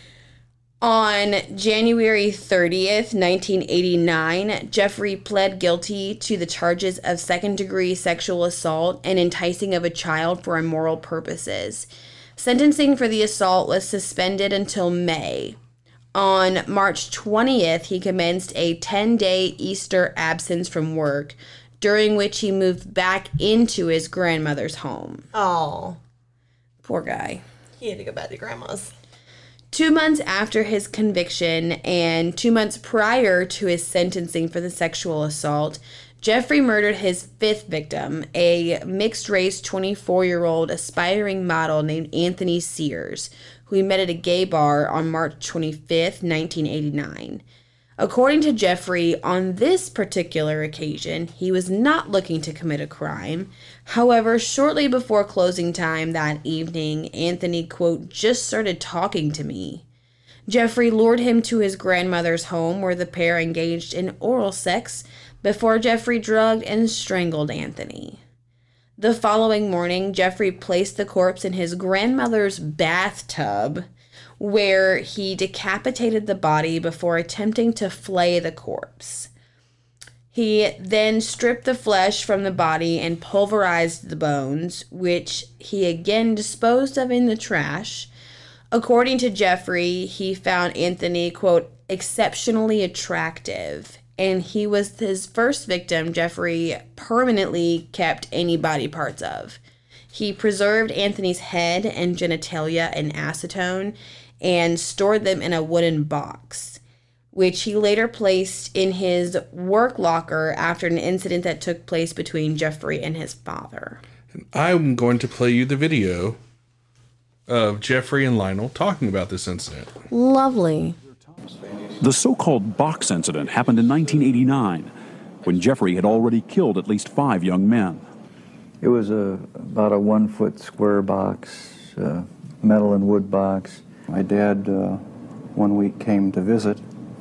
[SPEAKER 4] On January thirtieth, nineteen eighty-nine, Jeffrey pled guilty to the charges of second-degree sexual assault and enticing of a child for immoral purposes. Sentencing for the assault was suspended until May. On March twentieth, he commenced a ten-day Easter absence from work, during which he moved back into his grandmother's home.
[SPEAKER 5] Oh.
[SPEAKER 4] Poor guy.
[SPEAKER 5] He had to go back to grandma's.
[SPEAKER 4] Two months after his conviction and two months prior to his sentencing for the sexual assault, Jeffrey murdered his fifth victim, a mixed-race twenty-four-year-old aspiring model named Anthony Sears, who he met at a gay bar on March twenty-fifth, nineteen eighty-nine. According to Jeffrey, on this particular occasion, he was not looking to commit a crime. However, shortly before closing time that evening, Anthony, quote, just started talking to me. Jeffrey lured him to his grandmother's home where the pair engaged in oral sex before Jeffrey drugged and strangled Anthony. The following morning, Jeffrey placed the corpse in his grandmother's bathtub, where he decapitated the body before attempting to flay the corpse. He then stripped the flesh from the body and pulverized the bones, which he again disposed of in the trash. According to Jeffrey, he found Anthony, quote, exceptionally attractive, and he was his first victim Jeffrey permanently kept any body parts of. He preserved Anthony's head and genitalia in acetone and stored them in a wooden box, which he later placed in his work locker after an incident that took place between Jeffrey and his father.
[SPEAKER 3] I'm going to play you the video of Jeffrey and Lionel talking about this incident.
[SPEAKER 4] Lovely.
[SPEAKER 6] The so-called box incident happened in nineteen eighty-nine, when Jeffrey had already killed at least five young men.
[SPEAKER 7] It was a about a one-foot square box, uh, metal and wood box. My dad, uh, one week, came to visit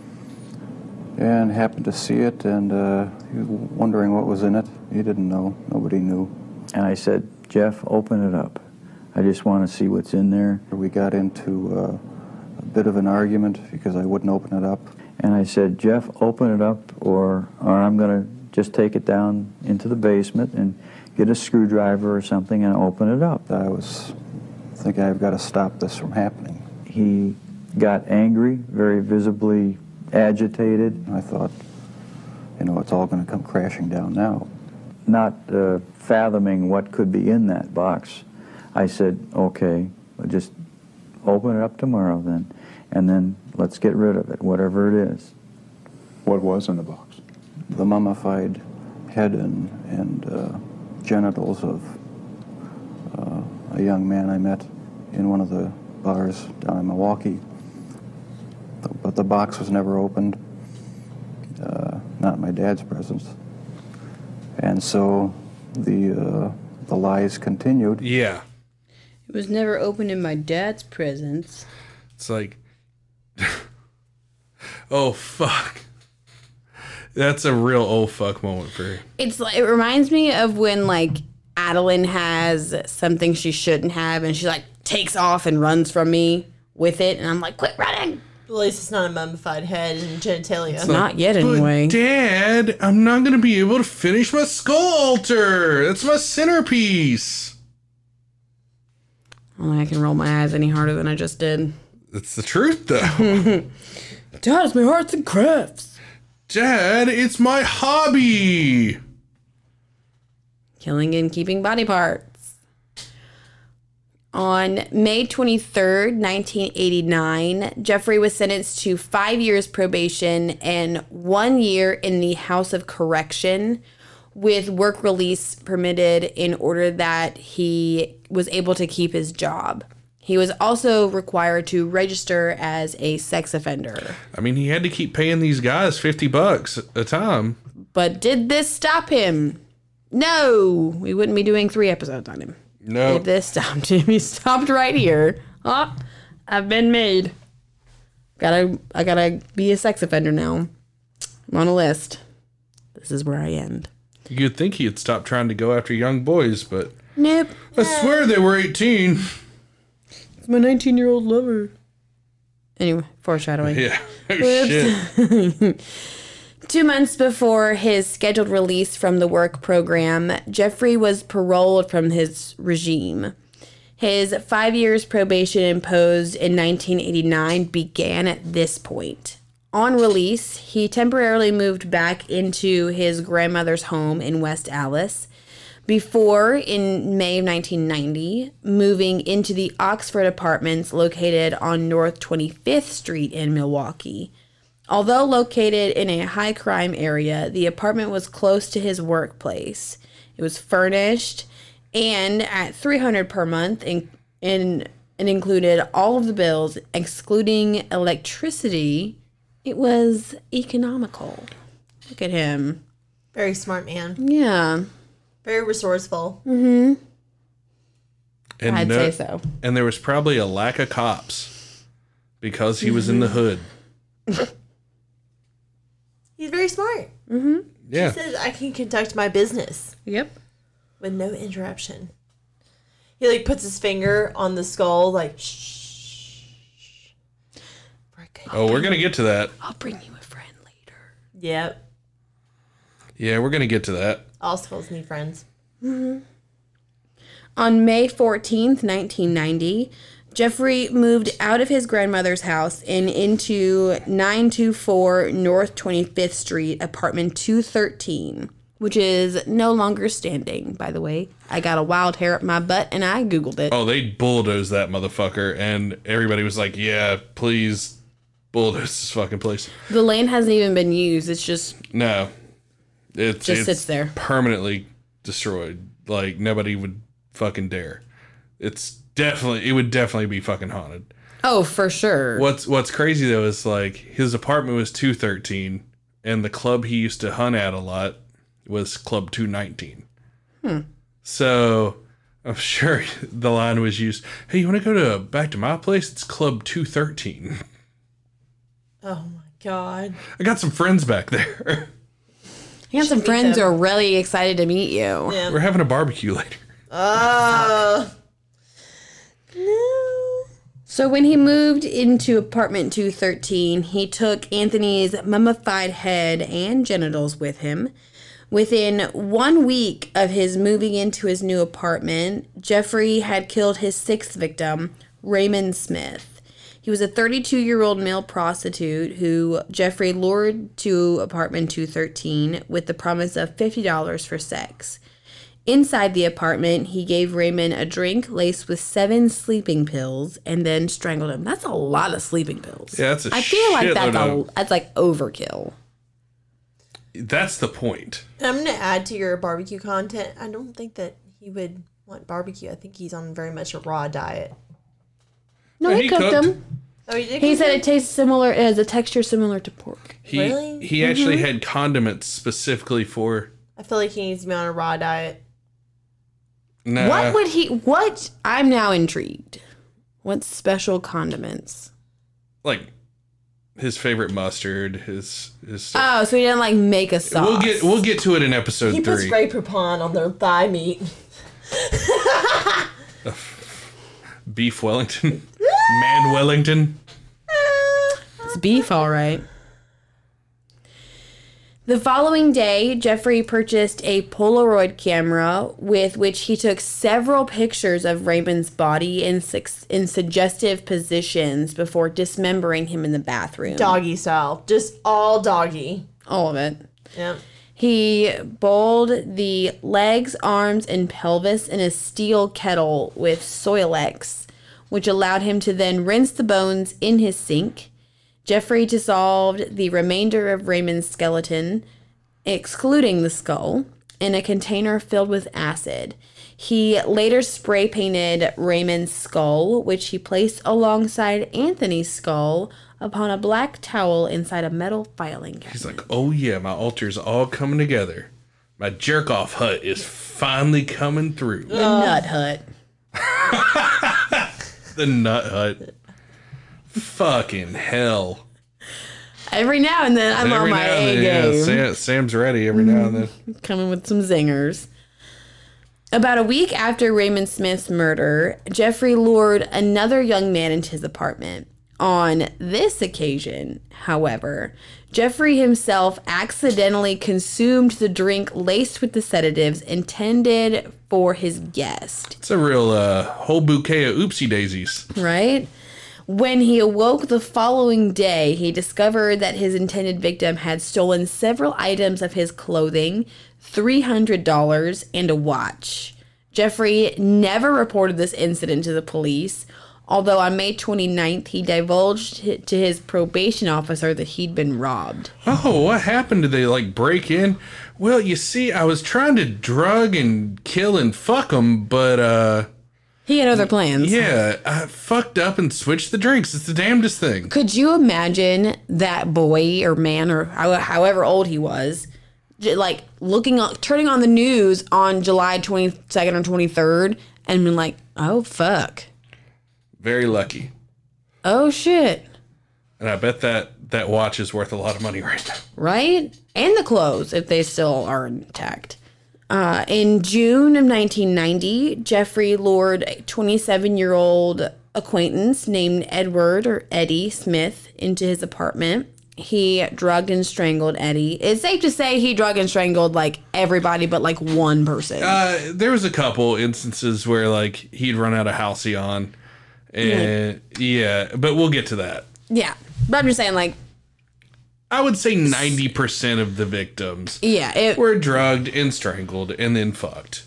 [SPEAKER 7] and happened to see it, and uh, he was wondering what was in it. He didn't know. Nobody knew. And I said, Jeff, open it up. I just want to see what's in there. We got into uh, a bit of an argument because I wouldn't open it up. And I said, Jeff, open it up, or, or I'm going to just take it down into the basement and get a screwdriver or something and open it up.
[SPEAKER 8] I was thinking I've got to stop this from happening.
[SPEAKER 7] He got angry, very visibly agitated.
[SPEAKER 8] I thought, you know, it's all going to come crashing down now.
[SPEAKER 7] Not uh, fathoming what could be in that box, I said, okay, well, just open it up tomorrow then, and then let's get rid of it, whatever it is.
[SPEAKER 6] What was in the box?
[SPEAKER 8] The mummified head and, and uh, genitals of uh, a young man I met in one of the bars down in Milwaukee. But the box was never opened, uh, not in my dad's presence. And so the uh, the lies continued.
[SPEAKER 3] Yeah.
[SPEAKER 4] It was never opened in my dad's presence.
[SPEAKER 3] It's like, oh, fuck. That's a real oh, fuck moment for her.
[SPEAKER 4] It's like, it reminds me of when, like, Adeline has something she shouldn't have, and she, like, takes off and runs from me with it, and I'm like, quit running.
[SPEAKER 5] At least it's not a mummified head and genitalia.
[SPEAKER 4] It's not yet, anyway.
[SPEAKER 3] But Dad, I'm not going to be able to finish my skull altar. That's my centerpiece.
[SPEAKER 4] Only I can roll my eyes any harder than I just did.
[SPEAKER 3] That's the truth, though.
[SPEAKER 4] Dad, it's my arts and crafts.
[SPEAKER 3] Dad, it's my hobby.
[SPEAKER 4] Killing and keeping body parts. On May twenty-third, nineteen eighty-nine, Jeffrey was sentenced to five years probation and one year in the House of Correction, with work release permitted in order that he was able to keep his job. He was also required to register as a sex offender.
[SPEAKER 3] I mean, he had to keep paying these guys fifty bucks a time.
[SPEAKER 4] But did this stop him? No, we wouldn't be doing three episodes on him.
[SPEAKER 3] No.
[SPEAKER 4] If this stopped him, he stopped right here. Oh, I've been made. Gotta, I gotta be a sex offender now. I'm on a list. This is where I end.
[SPEAKER 3] You'd think he'd stop trying to go after young boys, but
[SPEAKER 4] Nope.
[SPEAKER 3] I swear they were eighteen.
[SPEAKER 4] It's my nineteen-year-old lover. Anyway, foreshadowing.
[SPEAKER 3] Yeah. Oh, shit.
[SPEAKER 4] Two months before his scheduled release from the work program, Jeffrey was paroled from his regime. His five years probation imposed in nineteen eighty-nine began at this point. On release, he temporarily moved back into his grandmother's home in West Allis, before, in May of nineteen ninety, moving into the Oxford Apartments located on North twenty-fifth Street in Milwaukee. Although located in a high-crime area, the apartment was close to his workplace. It was furnished, and at three hundred dollars per month, in, in, it included all of the bills, excluding electricity. It was economical. Look at him.
[SPEAKER 5] Very smart man.
[SPEAKER 4] Yeah.
[SPEAKER 5] Very resourceful.
[SPEAKER 4] Mm-hmm.
[SPEAKER 3] And
[SPEAKER 4] I'd
[SPEAKER 3] no,
[SPEAKER 4] say so.
[SPEAKER 3] And there was probably a lack of cops because he was in the hood.
[SPEAKER 5] He's very smart.
[SPEAKER 4] Mm-hmm.
[SPEAKER 3] Yeah.
[SPEAKER 5] He says, I can conduct my business.
[SPEAKER 4] Yep.
[SPEAKER 5] With no interruption. He, like, puts his finger on the skull, like, shh.
[SPEAKER 3] Oh, we're going to get to that.
[SPEAKER 4] I'll bring you a friend later.
[SPEAKER 5] Yep.
[SPEAKER 3] Yeah, we're going to get to that.
[SPEAKER 5] All skulls need friends.
[SPEAKER 4] Mm-hmm. On May fourteenth, nineteen ninety, Jeffrey moved out of his grandmother's house and into nine twenty-four North twenty-fifth Street, apartment two thirteen, which is no longer standing, by the way. I got a wild hair up my butt, and I Googled it.
[SPEAKER 3] Oh, they bulldozed that motherfucker, and everybody was like, yeah, please bulldoze this fucking place.
[SPEAKER 4] The land hasn't even been used. It's just...
[SPEAKER 3] No. It
[SPEAKER 4] just sits there.
[SPEAKER 3] Permanently destroyed. Like, nobody would fucking dare. It's definitely, it would definitely be fucking haunted.
[SPEAKER 4] Oh, for sure.
[SPEAKER 3] What's What's crazy though is like his apartment was two thirteen, and the club he used to hunt at a lot was Club two nineteen.
[SPEAKER 4] Hmm.
[SPEAKER 3] So I'm sure the line was used. Hey, you want to go to back to my place? It's Club two thirteen.
[SPEAKER 5] Oh my god!
[SPEAKER 3] I got some friends back there.
[SPEAKER 4] I got some friends who are really excited to meet you.
[SPEAKER 5] Yeah.
[SPEAKER 3] We're having a barbecue later.
[SPEAKER 5] Oh.
[SPEAKER 4] No. So when he moved into apartment two thirteen, he took Anthony's mummified head and genitals with him, Within one week of his moving into his new apartment, Jeffrey had killed his sixth victim, Raymond Smith. He was a thirty-two-year-old male prostitute who Jeffrey lured to apartment two thirteen with the promise of fifty dollars for sex. Inside the apartment, he gave Raymond a drink laced with seven sleeping pills and then strangled him. That's a lot of sleeping pills.
[SPEAKER 3] Yeah, that's a
[SPEAKER 4] I feel like that's,
[SPEAKER 3] shitload
[SPEAKER 4] a, that's like overkill.
[SPEAKER 3] That's the point.
[SPEAKER 5] I'm going to add to your barbecue content. I don't think that he would want barbecue. I think he's on very much a raw diet.
[SPEAKER 4] No,
[SPEAKER 3] Yeah,
[SPEAKER 4] he,
[SPEAKER 3] he
[SPEAKER 4] cooked
[SPEAKER 3] cooked.
[SPEAKER 4] them.
[SPEAKER 5] Oh, he did
[SPEAKER 4] He
[SPEAKER 5] cook
[SPEAKER 4] said
[SPEAKER 5] them?
[SPEAKER 4] it tastes similar, it has a texture similar to pork.
[SPEAKER 3] He
[SPEAKER 5] Really?
[SPEAKER 3] he actually had condiments specifically for.
[SPEAKER 5] I feel like he needs to be on a raw diet.
[SPEAKER 3] Nah,
[SPEAKER 4] What would he, what? I'm now intrigued. What special condiments?
[SPEAKER 3] like his favorite mustard? His his.
[SPEAKER 4] Oh, so he didn't like make a sauce.
[SPEAKER 3] we'll get we'll get to it in episode
[SPEAKER 5] He puts
[SPEAKER 3] three.
[SPEAKER 5] Grey Poupon on their thigh meat.
[SPEAKER 3] Beef Wellington, Man Wellington.
[SPEAKER 4] It's beef, all right. The following day, Jeffrey purchased a Polaroid camera with which he took several pictures of Raymond's body in six, in suggestive positions before dismembering him in the bathroom.
[SPEAKER 5] Doggy style. Just all doggy.
[SPEAKER 4] All of it.
[SPEAKER 5] Yep.
[SPEAKER 4] He boiled the legs, arms, and pelvis in a steel kettle with Soilex, which allowed him to then rinse the bones in his sink. Jeffrey dissolved the remainder of Raymond's skeleton, excluding the skull, in a container filled with acid. He later spray painted Raymond's skull, which he placed alongside Anthony's skull upon a black towel inside a metal filing cabinet.
[SPEAKER 3] He's like, oh yeah, my altar's all coming together. My jerk off hut is finally coming through.
[SPEAKER 4] The Nut Hut.
[SPEAKER 3] The nut hut. Fucking hell.
[SPEAKER 4] Every now and then, I'm
[SPEAKER 3] Every
[SPEAKER 4] on my
[SPEAKER 3] now and
[SPEAKER 4] A
[SPEAKER 3] then,
[SPEAKER 4] game.
[SPEAKER 3] yeah, Sam, Sam's ready every now and then.
[SPEAKER 4] Coming with some zingers. About a week after Raymond Smith's murder, Jeffrey lured another young man into his apartment. On this occasion, however, Jeffrey himself accidentally consumed the drink laced with the sedatives intended for his guest.
[SPEAKER 3] It's a real uh, whole bouquet of oopsie daisies.
[SPEAKER 4] Right? When he awoke the following day, he discovered that his intended victim had stolen several items of his clothing, three hundred dollars, and a watch. Jeffrey never reported this incident to the police, although on May twenty-ninth, he divulged to his probation officer that he'd been robbed.
[SPEAKER 3] Oh, what happened? Did they, like, break in? Well, you see, I was trying to drug and kill and fuck them, but, uh...
[SPEAKER 4] He had other plans.
[SPEAKER 3] yeah, I fucked up and switched the drinks. It's the damnedest thing.
[SPEAKER 4] Could you imagine that boy or man or how- however old he was, j- like looking on, turning on the news on July twenty-second or twenty-third and being like, oh, fuck.
[SPEAKER 3] Very lucky.
[SPEAKER 4] Oh, shit.
[SPEAKER 3] And I bet that that watch is worth a lot of money right now.
[SPEAKER 4] Right? And the clothes, if they still are intact. Uh, in June of nineteen ninety, Jeffrey lured a twenty-seven-year-old acquaintance named Edward or Eddie Smith into his apartment. He drugged and strangled Eddie. It's safe to say he drugged and strangled like everybody but like one person.
[SPEAKER 3] Uh, there was a couple instances where like he'd run out of Halcyon, and yeah, but we'll get to that.
[SPEAKER 4] Yeah. But I'm just saying, like,
[SPEAKER 3] I would say ninety percent of the victims
[SPEAKER 4] yeah, it,
[SPEAKER 3] were drugged and strangled and then fucked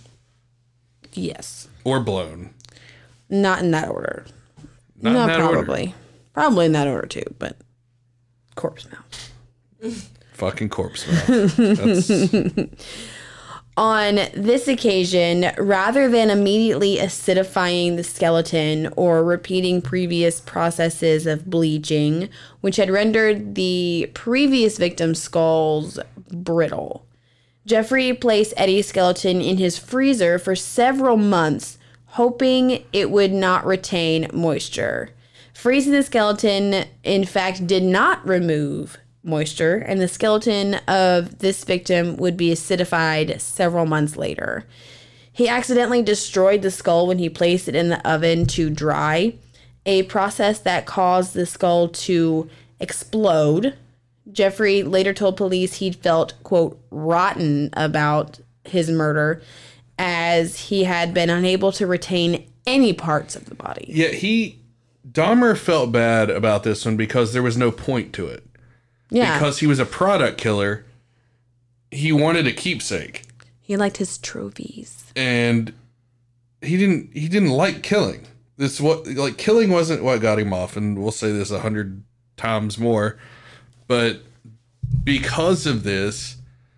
[SPEAKER 4] yes.
[SPEAKER 3] or blown.
[SPEAKER 4] Not in that order.
[SPEAKER 3] Not
[SPEAKER 4] no,
[SPEAKER 3] in that order.
[SPEAKER 4] probably. Probably in that order too, but corpse mouth.
[SPEAKER 3] Fucking corpse mouth. That's,
[SPEAKER 4] On this occasion, rather than immediately acidifying the skeleton or repeating previous processes of bleaching, which had rendered the previous victim's skulls brittle, Jeffrey placed Eddie's skeleton in his freezer for several months, hoping it would not retain moisture. Freezing the skeleton, in fact, did not remove moisture, and the skeleton of this victim would be acidified several months later. He accidentally destroyed the skull when he placed it in the oven to dry, a process that caused the skull to explode Jeffrey later told police he'd felt, quote, rotten about his murder as he had been unable to retain any parts of the body.
[SPEAKER 3] Yeah, he, Dahmer felt bad about this one because there was no point to it.
[SPEAKER 4] Yeah.
[SPEAKER 3] Because he was a product killer, he wanted a keepsake.
[SPEAKER 4] He liked his trophies.
[SPEAKER 3] And he didn't, he didn't like killing. This what, like, killing wasn't what got him off, and we'll say this a hundred times more. But because of this,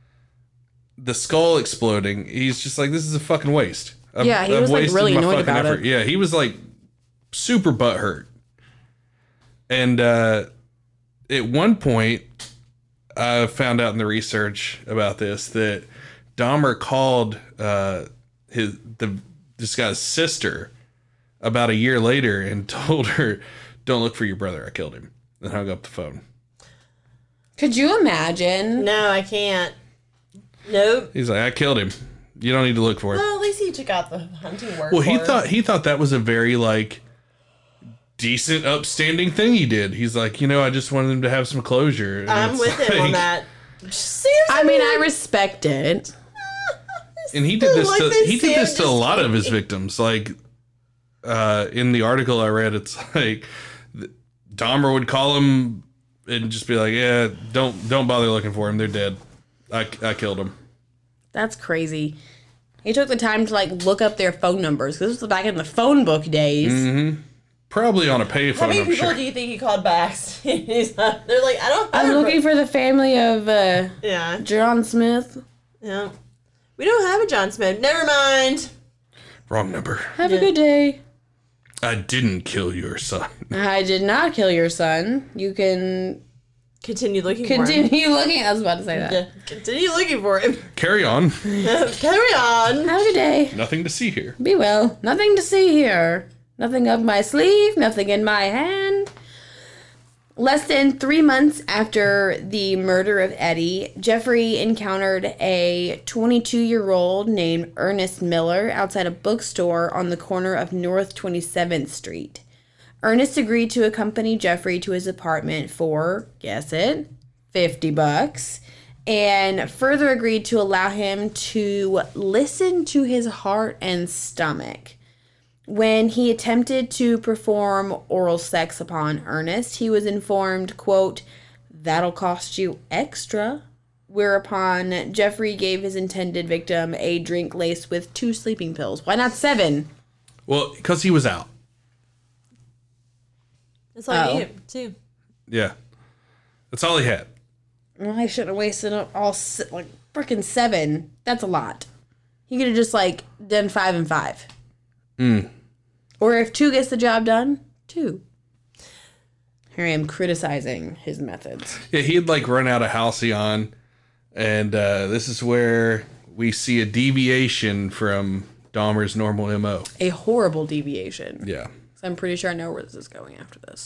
[SPEAKER 3] the skull exploding, he's just like, this is a fucking waste. I've,
[SPEAKER 4] yeah, he
[SPEAKER 3] I've
[SPEAKER 4] was like
[SPEAKER 3] wasted
[SPEAKER 4] really
[SPEAKER 3] my
[SPEAKER 4] annoyed
[SPEAKER 3] fucking
[SPEAKER 4] about
[SPEAKER 3] effort.
[SPEAKER 4] it.
[SPEAKER 3] Yeah, he was like super butthurt. And uh, at one point, I found out in the research about this that Dahmer called uh, his the this guy's sister about a year later and told her, "Don't look for your brother. I killed him." And hung up the phone.
[SPEAKER 4] Could you imagine?
[SPEAKER 5] No, I can't. Nope.
[SPEAKER 3] He's like, "I killed him. You don't need to look for him."
[SPEAKER 5] Well, at least he took out the hunting word.
[SPEAKER 3] Well, he
[SPEAKER 5] for
[SPEAKER 3] thought
[SPEAKER 5] him.
[SPEAKER 3] he thought that was a very like decent, upstanding thing he did. He's like, you know, I just wanted him to have some closure. And
[SPEAKER 5] I'm
[SPEAKER 3] it's
[SPEAKER 5] with him on
[SPEAKER 3] like-
[SPEAKER 5] that. Seems
[SPEAKER 4] I mean, I respect it.
[SPEAKER 3] And he did this
[SPEAKER 5] Like
[SPEAKER 3] to
[SPEAKER 5] they
[SPEAKER 3] he did
[SPEAKER 5] say,
[SPEAKER 3] this
[SPEAKER 5] I'm
[SPEAKER 3] to a
[SPEAKER 5] just
[SPEAKER 3] lot of his
[SPEAKER 5] kidding.
[SPEAKER 3] victims. Like uh, in the article I read, it's like Dahmer would call him and just be like, "Yeah, don't don't bother looking for him. They're dead. I, I killed him."
[SPEAKER 4] That's crazy. He took the time to like look up their phone numbers because this was back in the phone book days.
[SPEAKER 3] Mm-hmm. Probably on a
[SPEAKER 5] How
[SPEAKER 3] payphone,
[SPEAKER 5] many
[SPEAKER 3] I'm
[SPEAKER 5] people
[SPEAKER 3] sure.
[SPEAKER 5] do you think he called back? He's not, they're like, I don't. I
[SPEAKER 4] I'm
[SPEAKER 5] don't
[SPEAKER 4] looking for the family of uh,
[SPEAKER 5] Yeah,
[SPEAKER 4] John Smith.
[SPEAKER 5] yeah. We don't have a John Smith. Never mind.
[SPEAKER 3] Wrong number.
[SPEAKER 4] Have a good day.
[SPEAKER 3] I didn't kill your son.
[SPEAKER 4] I did not kill your son. You can
[SPEAKER 5] Continue looking for him.
[SPEAKER 4] continue looking. I was about to say that.
[SPEAKER 5] Yeah, continue looking for him.
[SPEAKER 3] Carry on.
[SPEAKER 5] Carry on.
[SPEAKER 4] Have a good day.
[SPEAKER 3] Nothing to see here.
[SPEAKER 4] Be well. Nothing to see here. Nothing up my sleeve. Nothing in my hand. Less than three months after the murder of Eddie, Jeffrey encountered a twenty-two-year-old named Ernest Miller outside a bookstore on the corner of North twenty-seventh Street. Ernest agreed to accompany Jeffrey to his apartment for, guess it, fifty bucks, and further agreed to allow him to listen to his heart and stomach. When he attempted to perform oral sex upon Ernest, he was informed, quote, "That'll cost you extra," whereupon Jeffrey gave his intended victim a drink laced with two sleeping pills. Why not seven?
[SPEAKER 3] Well, because he was out.
[SPEAKER 5] That's all
[SPEAKER 4] Oh.
[SPEAKER 5] you need, too.
[SPEAKER 3] Yeah. That's all he had.
[SPEAKER 4] Well, I shouldn't have wasted all, se- like, freaking seven. That's a lot. He could have just, like, done five and five.
[SPEAKER 3] Mm.
[SPEAKER 4] Or if two gets the job done, two. Here I am criticizing his methods.
[SPEAKER 3] Yeah, he'd like run out of Halcyon, and uh, this is where we see a deviation from Dahmer's normal M O.
[SPEAKER 4] A horrible deviation.
[SPEAKER 3] Yeah.
[SPEAKER 4] So I'm pretty sure I know where this is going after this.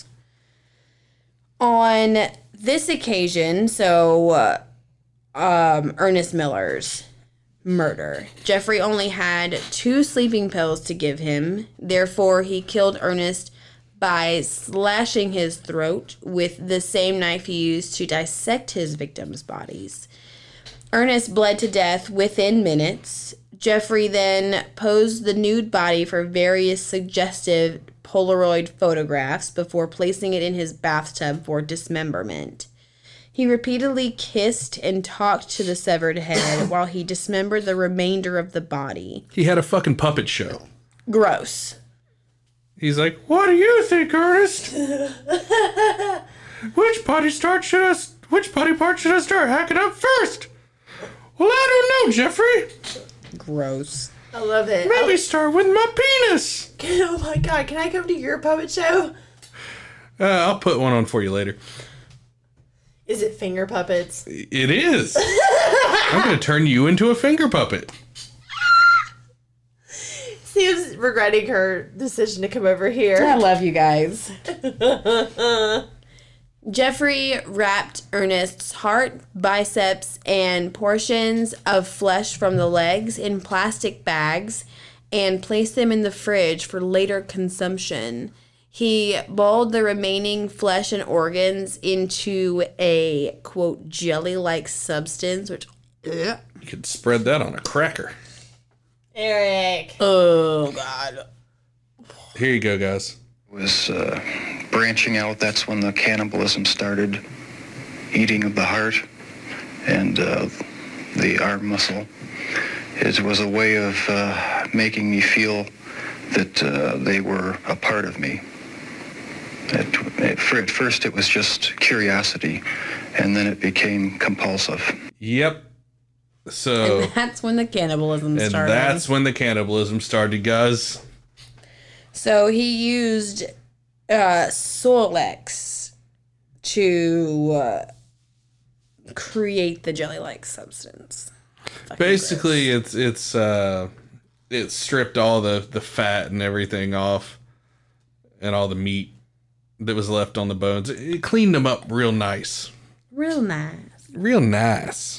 [SPEAKER 4] On this occasion, so uh, um, Ernest Miller's murder, Jeffrey only had two sleeping pills to give him. Therefore, he killed Ernest by slashing his throat with the same knife he used to dissect his victims' bodies. Ernest bled to death within minutes. Jeffrey then posed the nude body for various suggestive Polaroid photographs before placing it in his bathtub for dismemberment. He repeatedly kissed and talked to the severed head while he dismembered the remainder of the body.
[SPEAKER 3] He had a fucking puppet show.
[SPEAKER 4] Gross.
[SPEAKER 3] He's like, "What do you think, Ernest? Which body start should I, which body part should I start hacking up first? Well, I don't know, Jeffrey.
[SPEAKER 4] Gross.
[SPEAKER 5] I love it.
[SPEAKER 3] Maybe start with my penis."
[SPEAKER 5] Oh my god, can I come to your puppet show?
[SPEAKER 3] Uh, I'll put one on for you later.
[SPEAKER 5] Is it finger puppets?
[SPEAKER 3] It is. I'm going to turn you into a finger puppet.
[SPEAKER 5] Sam's regretting her decision to come over here.
[SPEAKER 4] I love you guys. Jeffrey wrapped Ernest's heart, biceps, and portions of flesh from the legs in plastic bags and placed them in the fridge for later consumption. He boiled the remaining flesh and organs into a, quote, jelly-like substance, which...
[SPEAKER 3] You could spread that on a cracker.
[SPEAKER 5] Eric.
[SPEAKER 4] Oh, God.
[SPEAKER 3] Here you go, guys.
[SPEAKER 9] Was uh, branching out. That's when the cannibalism started. Eating of the heart and uh, the arm muscle. It was a way of uh, making me feel that uh, they were a part of me. At, at first, it was just curiosity, and then it became compulsive.
[SPEAKER 3] Yep. So
[SPEAKER 4] and that's when the cannibalism
[SPEAKER 3] and
[SPEAKER 4] started.
[SPEAKER 3] And that's when the cannibalism started, guys.
[SPEAKER 4] So he used uh, Solex to uh, create the jelly-like substance. Fucking
[SPEAKER 3] Basically,
[SPEAKER 4] gross.
[SPEAKER 3] it's it's uh, it stripped all the, the fat and everything off, and all the meat that was left on the bones. It cleaned them up real nice.
[SPEAKER 4] Real nice.
[SPEAKER 3] Real nice.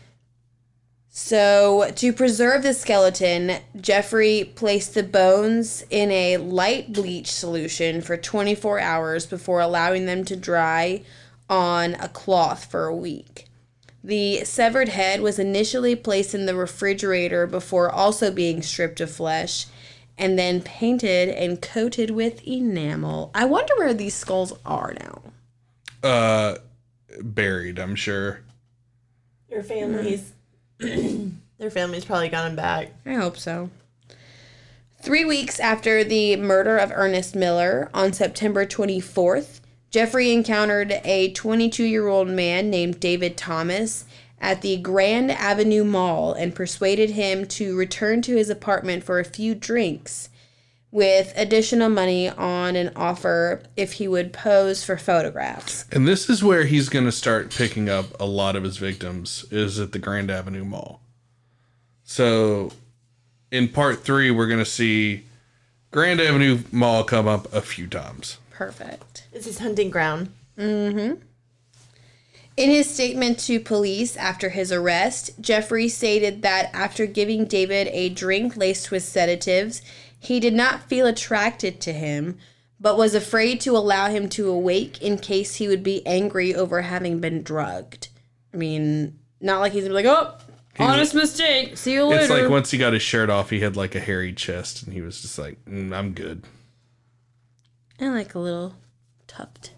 [SPEAKER 4] So, to preserve the skeleton, Jeffrey placed the bones in a light bleach solution for twenty-four hours before allowing them to dry on a cloth for a week. The severed head was initially placed in the refrigerator before also being stripped of flesh and then painted and coated with enamel. I wonder where these skulls are now.
[SPEAKER 3] Uh, buried, I'm sure.
[SPEAKER 5] Their families... Their family's probably got him back.
[SPEAKER 4] I hope so. Three weeks after the murder of Ernest Miller, on September twenty-fourth, Jeffrey encountered a twenty-two-year-old man named David Thomas at the Grand Avenue Mall and persuaded him to return to his apartment for a few drinks with additional money on an offer if he would pose for photographs.
[SPEAKER 3] And this is where he's going to start picking up a lot of his victims, is at the Grand Avenue Mall. So in part three, we're going to see Grand Avenue Mall come up a few times.
[SPEAKER 4] Perfect.
[SPEAKER 5] It's his hunting ground.
[SPEAKER 4] Mm-hmm. In his statement to police after his arrest, Jeffrey stated that after giving David a drink laced with sedatives, he did not feel attracted to him, but was afraid to allow him to awake in case he would be angry over having been drugged. I mean, not like he's gonna be like, oh,
[SPEAKER 3] He's
[SPEAKER 4] honest
[SPEAKER 3] like,
[SPEAKER 4] mistake, see you later.
[SPEAKER 3] It's like once he got his shirt off, he had like a hairy chest, and he was just like, mm, I'm good.
[SPEAKER 4] And like a little tuft.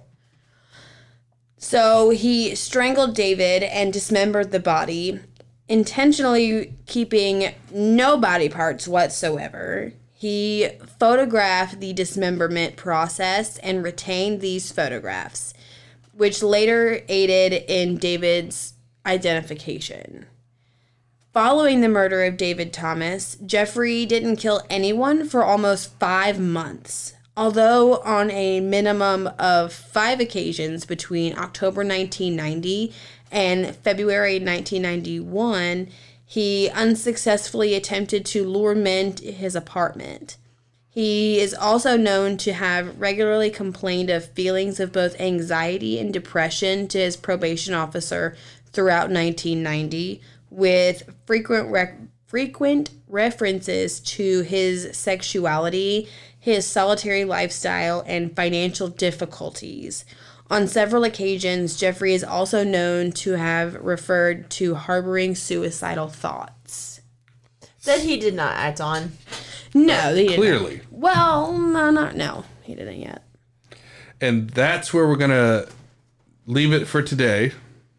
[SPEAKER 4] So he strangled David and dismembered the body, intentionally keeping no body parts whatsoever. He photographed the dismemberment process and retained these photographs, which later aided in David's identification. Following the murder of David Thomas, Jeffrey didn't kill anyone for almost five months, although on a minimum of five occasions between October nineteen ninety and February nineteen ninety-one, he unsuccessfully attempted to lure men to his apartment. He is also known to have regularly complained of feelings of both anxiety and depression to his probation officer throughout nineteen ninety, with frequent rec- frequent references to his sexuality, his solitary lifestyle, and financial difficulties. On several occasions, Jeffrey is also known to have referred to harboring suicidal thoughts.
[SPEAKER 5] That he did not act on.
[SPEAKER 4] No, he didn't.
[SPEAKER 3] Clearly.
[SPEAKER 4] Well, no, not no. He didn't yet.
[SPEAKER 3] And that's where we're going to leave it for today,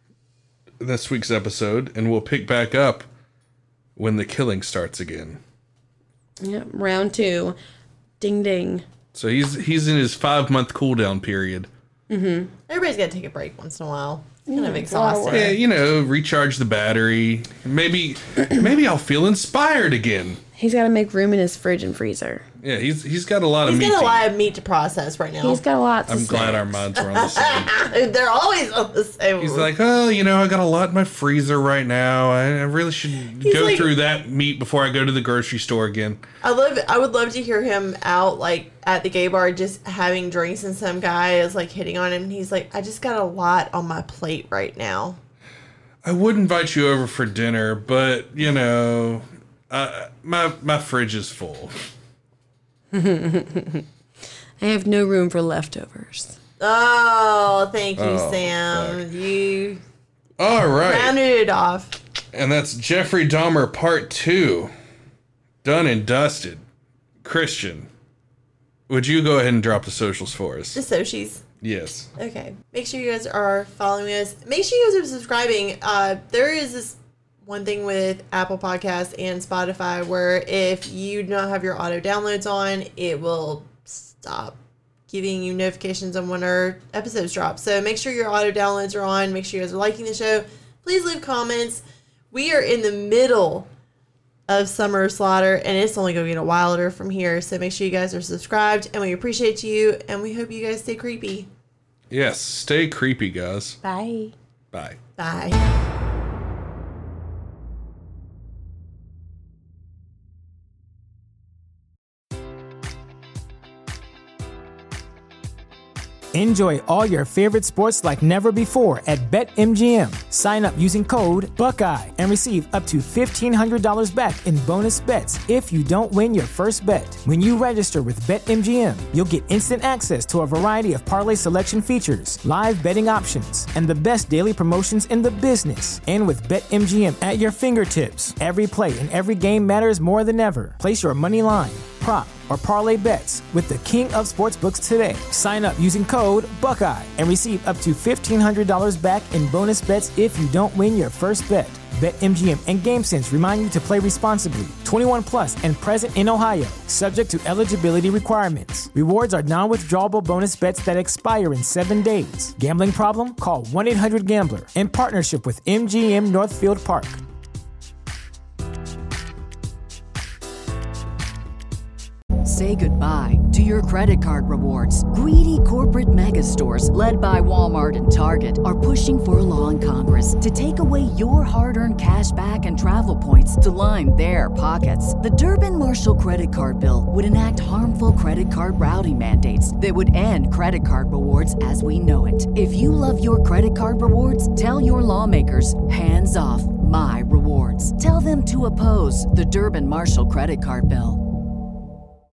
[SPEAKER 3] this week's episode, and we'll pick back up when the killing starts again.
[SPEAKER 4] Yep, round two. Ding, ding.
[SPEAKER 3] So he's he's in his five-month cool-down period.
[SPEAKER 4] Mm-hmm.
[SPEAKER 5] Everybody's got to take a break once in a while. It's kind
[SPEAKER 4] Yeah,
[SPEAKER 5] of
[SPEAKER 4] it's a lot of
[SPEAKER 5] exhausting.
[SPEAKER 3] Yeah, you know, recharge the battery. Maybe maybe I'll feel inspired again.
[SPEAKER 4] He's got to make room in his fridge and freezer.
[SPEAKER 3] Yeah, he's he's got a lot
[SPEAKER 5] He's
[SPEAKER 3] of meat.
[SPEAKER 5] got a
[SPEAKER 3] to
[SPEAKER 5] lot
[SPEAKER 3] eat.
[SPEAKER 5] of meat to process right now.
[SPEAKER 4] He's got lots of
[SPEAKER 3] I'm glad our minds were on the same.
[SPEAKER 5] They're always on the same.
[SPEAKER 3] He's like, oh, you know, I got a lot in my freezer right now. I, I really should
[SPEAKER 5] He's
[SPEAKER 3] go
[SPEAKER 5] like-
[SPEAKER 3] through that meat before I go to the grocery store again.
[SPEAKER 5] I love. I would love to hear him out like at the gay bar, just having drinks, and some guy is like hitting on him, and he's like, "I just got a lot on my plate right now."
[SPEAKER 3] I would invite you over for dinner, but you know, uh, my my fridge is full.
[SPEAKER 4] I have no room for leftovers.
[SPEAKER 5] Oh, thank you,
[SPEAKER 3] Oh,
[SPEAKER 5] Sam.
[SPEAKER 3] fuck.
[SPEAKER 5] You
[SPEAKER 3] All right.
[SPEAKER 5] rounded it off.
[SPEAKER 3] And that's Jeffrey Dahmer Part two. Done and dusted. Christian, would you go ahead and drop the socials for us?
[SPEAKER 5] The Sochies.
[SPEAKER 3] Yes.
[SPEAKER 5] Okay. Make sure you guys are following us. Make sure you guys are subscribing. Uh, there is this one thing with Apple Podcasts and Spotify where if you do not have your auto downloads on, it will stop giving you notifications on when our episodes drop. So make sure your auto downloads are on. Make sure you guys are liking the show. Please leave comments. We are in the middle of Summer Slaughter, and it's only going to get wilder from here. So make sure you guys are subscribed, and we appreciate you, and we hope you guys stay creepy.
[SPEAKER 3] Yes, stay creepy, guys.
[SPEAKER 4] Bye.
[SPEAKER 3] Bye.
[SPEAKER 5] Bye.
[SPEAKER 1] Enjoy all your favorite sports like never before at BetMGM. Sign up using code Buckeye and receive up to fifteen hundred dollars back in bonus bets if you don't win your first bet. When you register with BetMGM, you'll get instant access to a variety of parlay selection features, live betting options, and the best daily promotions in the business. And with BetMGM at your fingertips, every play and every game matters more than ever. Place your money line, prop, or parlay bets with the king of sportsbooks today. Sign up using code Buckeye and receive up to fifteen hundred dollars back in bonus bets if you don't win your first bet. BetMGM and GameSense remind you to play responsibly. twenty-one plus and present in Ohio, subject to eligibility requirements. Rewards are non-withdrawable bonus bets that expire in seven days. Gambling problem? Call one eight hundred gambler in partnership with M G M Northfield Park.
[SPEAKER 2] Say goodbye to your credit card rewards. Greedy corporate mega stores, led by Walmart and Target, are pushing for a law in Congress to take away your hard-earned cash back and travel points to line their pockets. The Durbin-Marshall credit card bill would enact harmful credit card routing mandates that would end credit card rewards as we know it. If you love your credit card rewards, tell your lawmakers, hands off my rewards. Tell them to oppose the Durbin-Marshall credit card bill.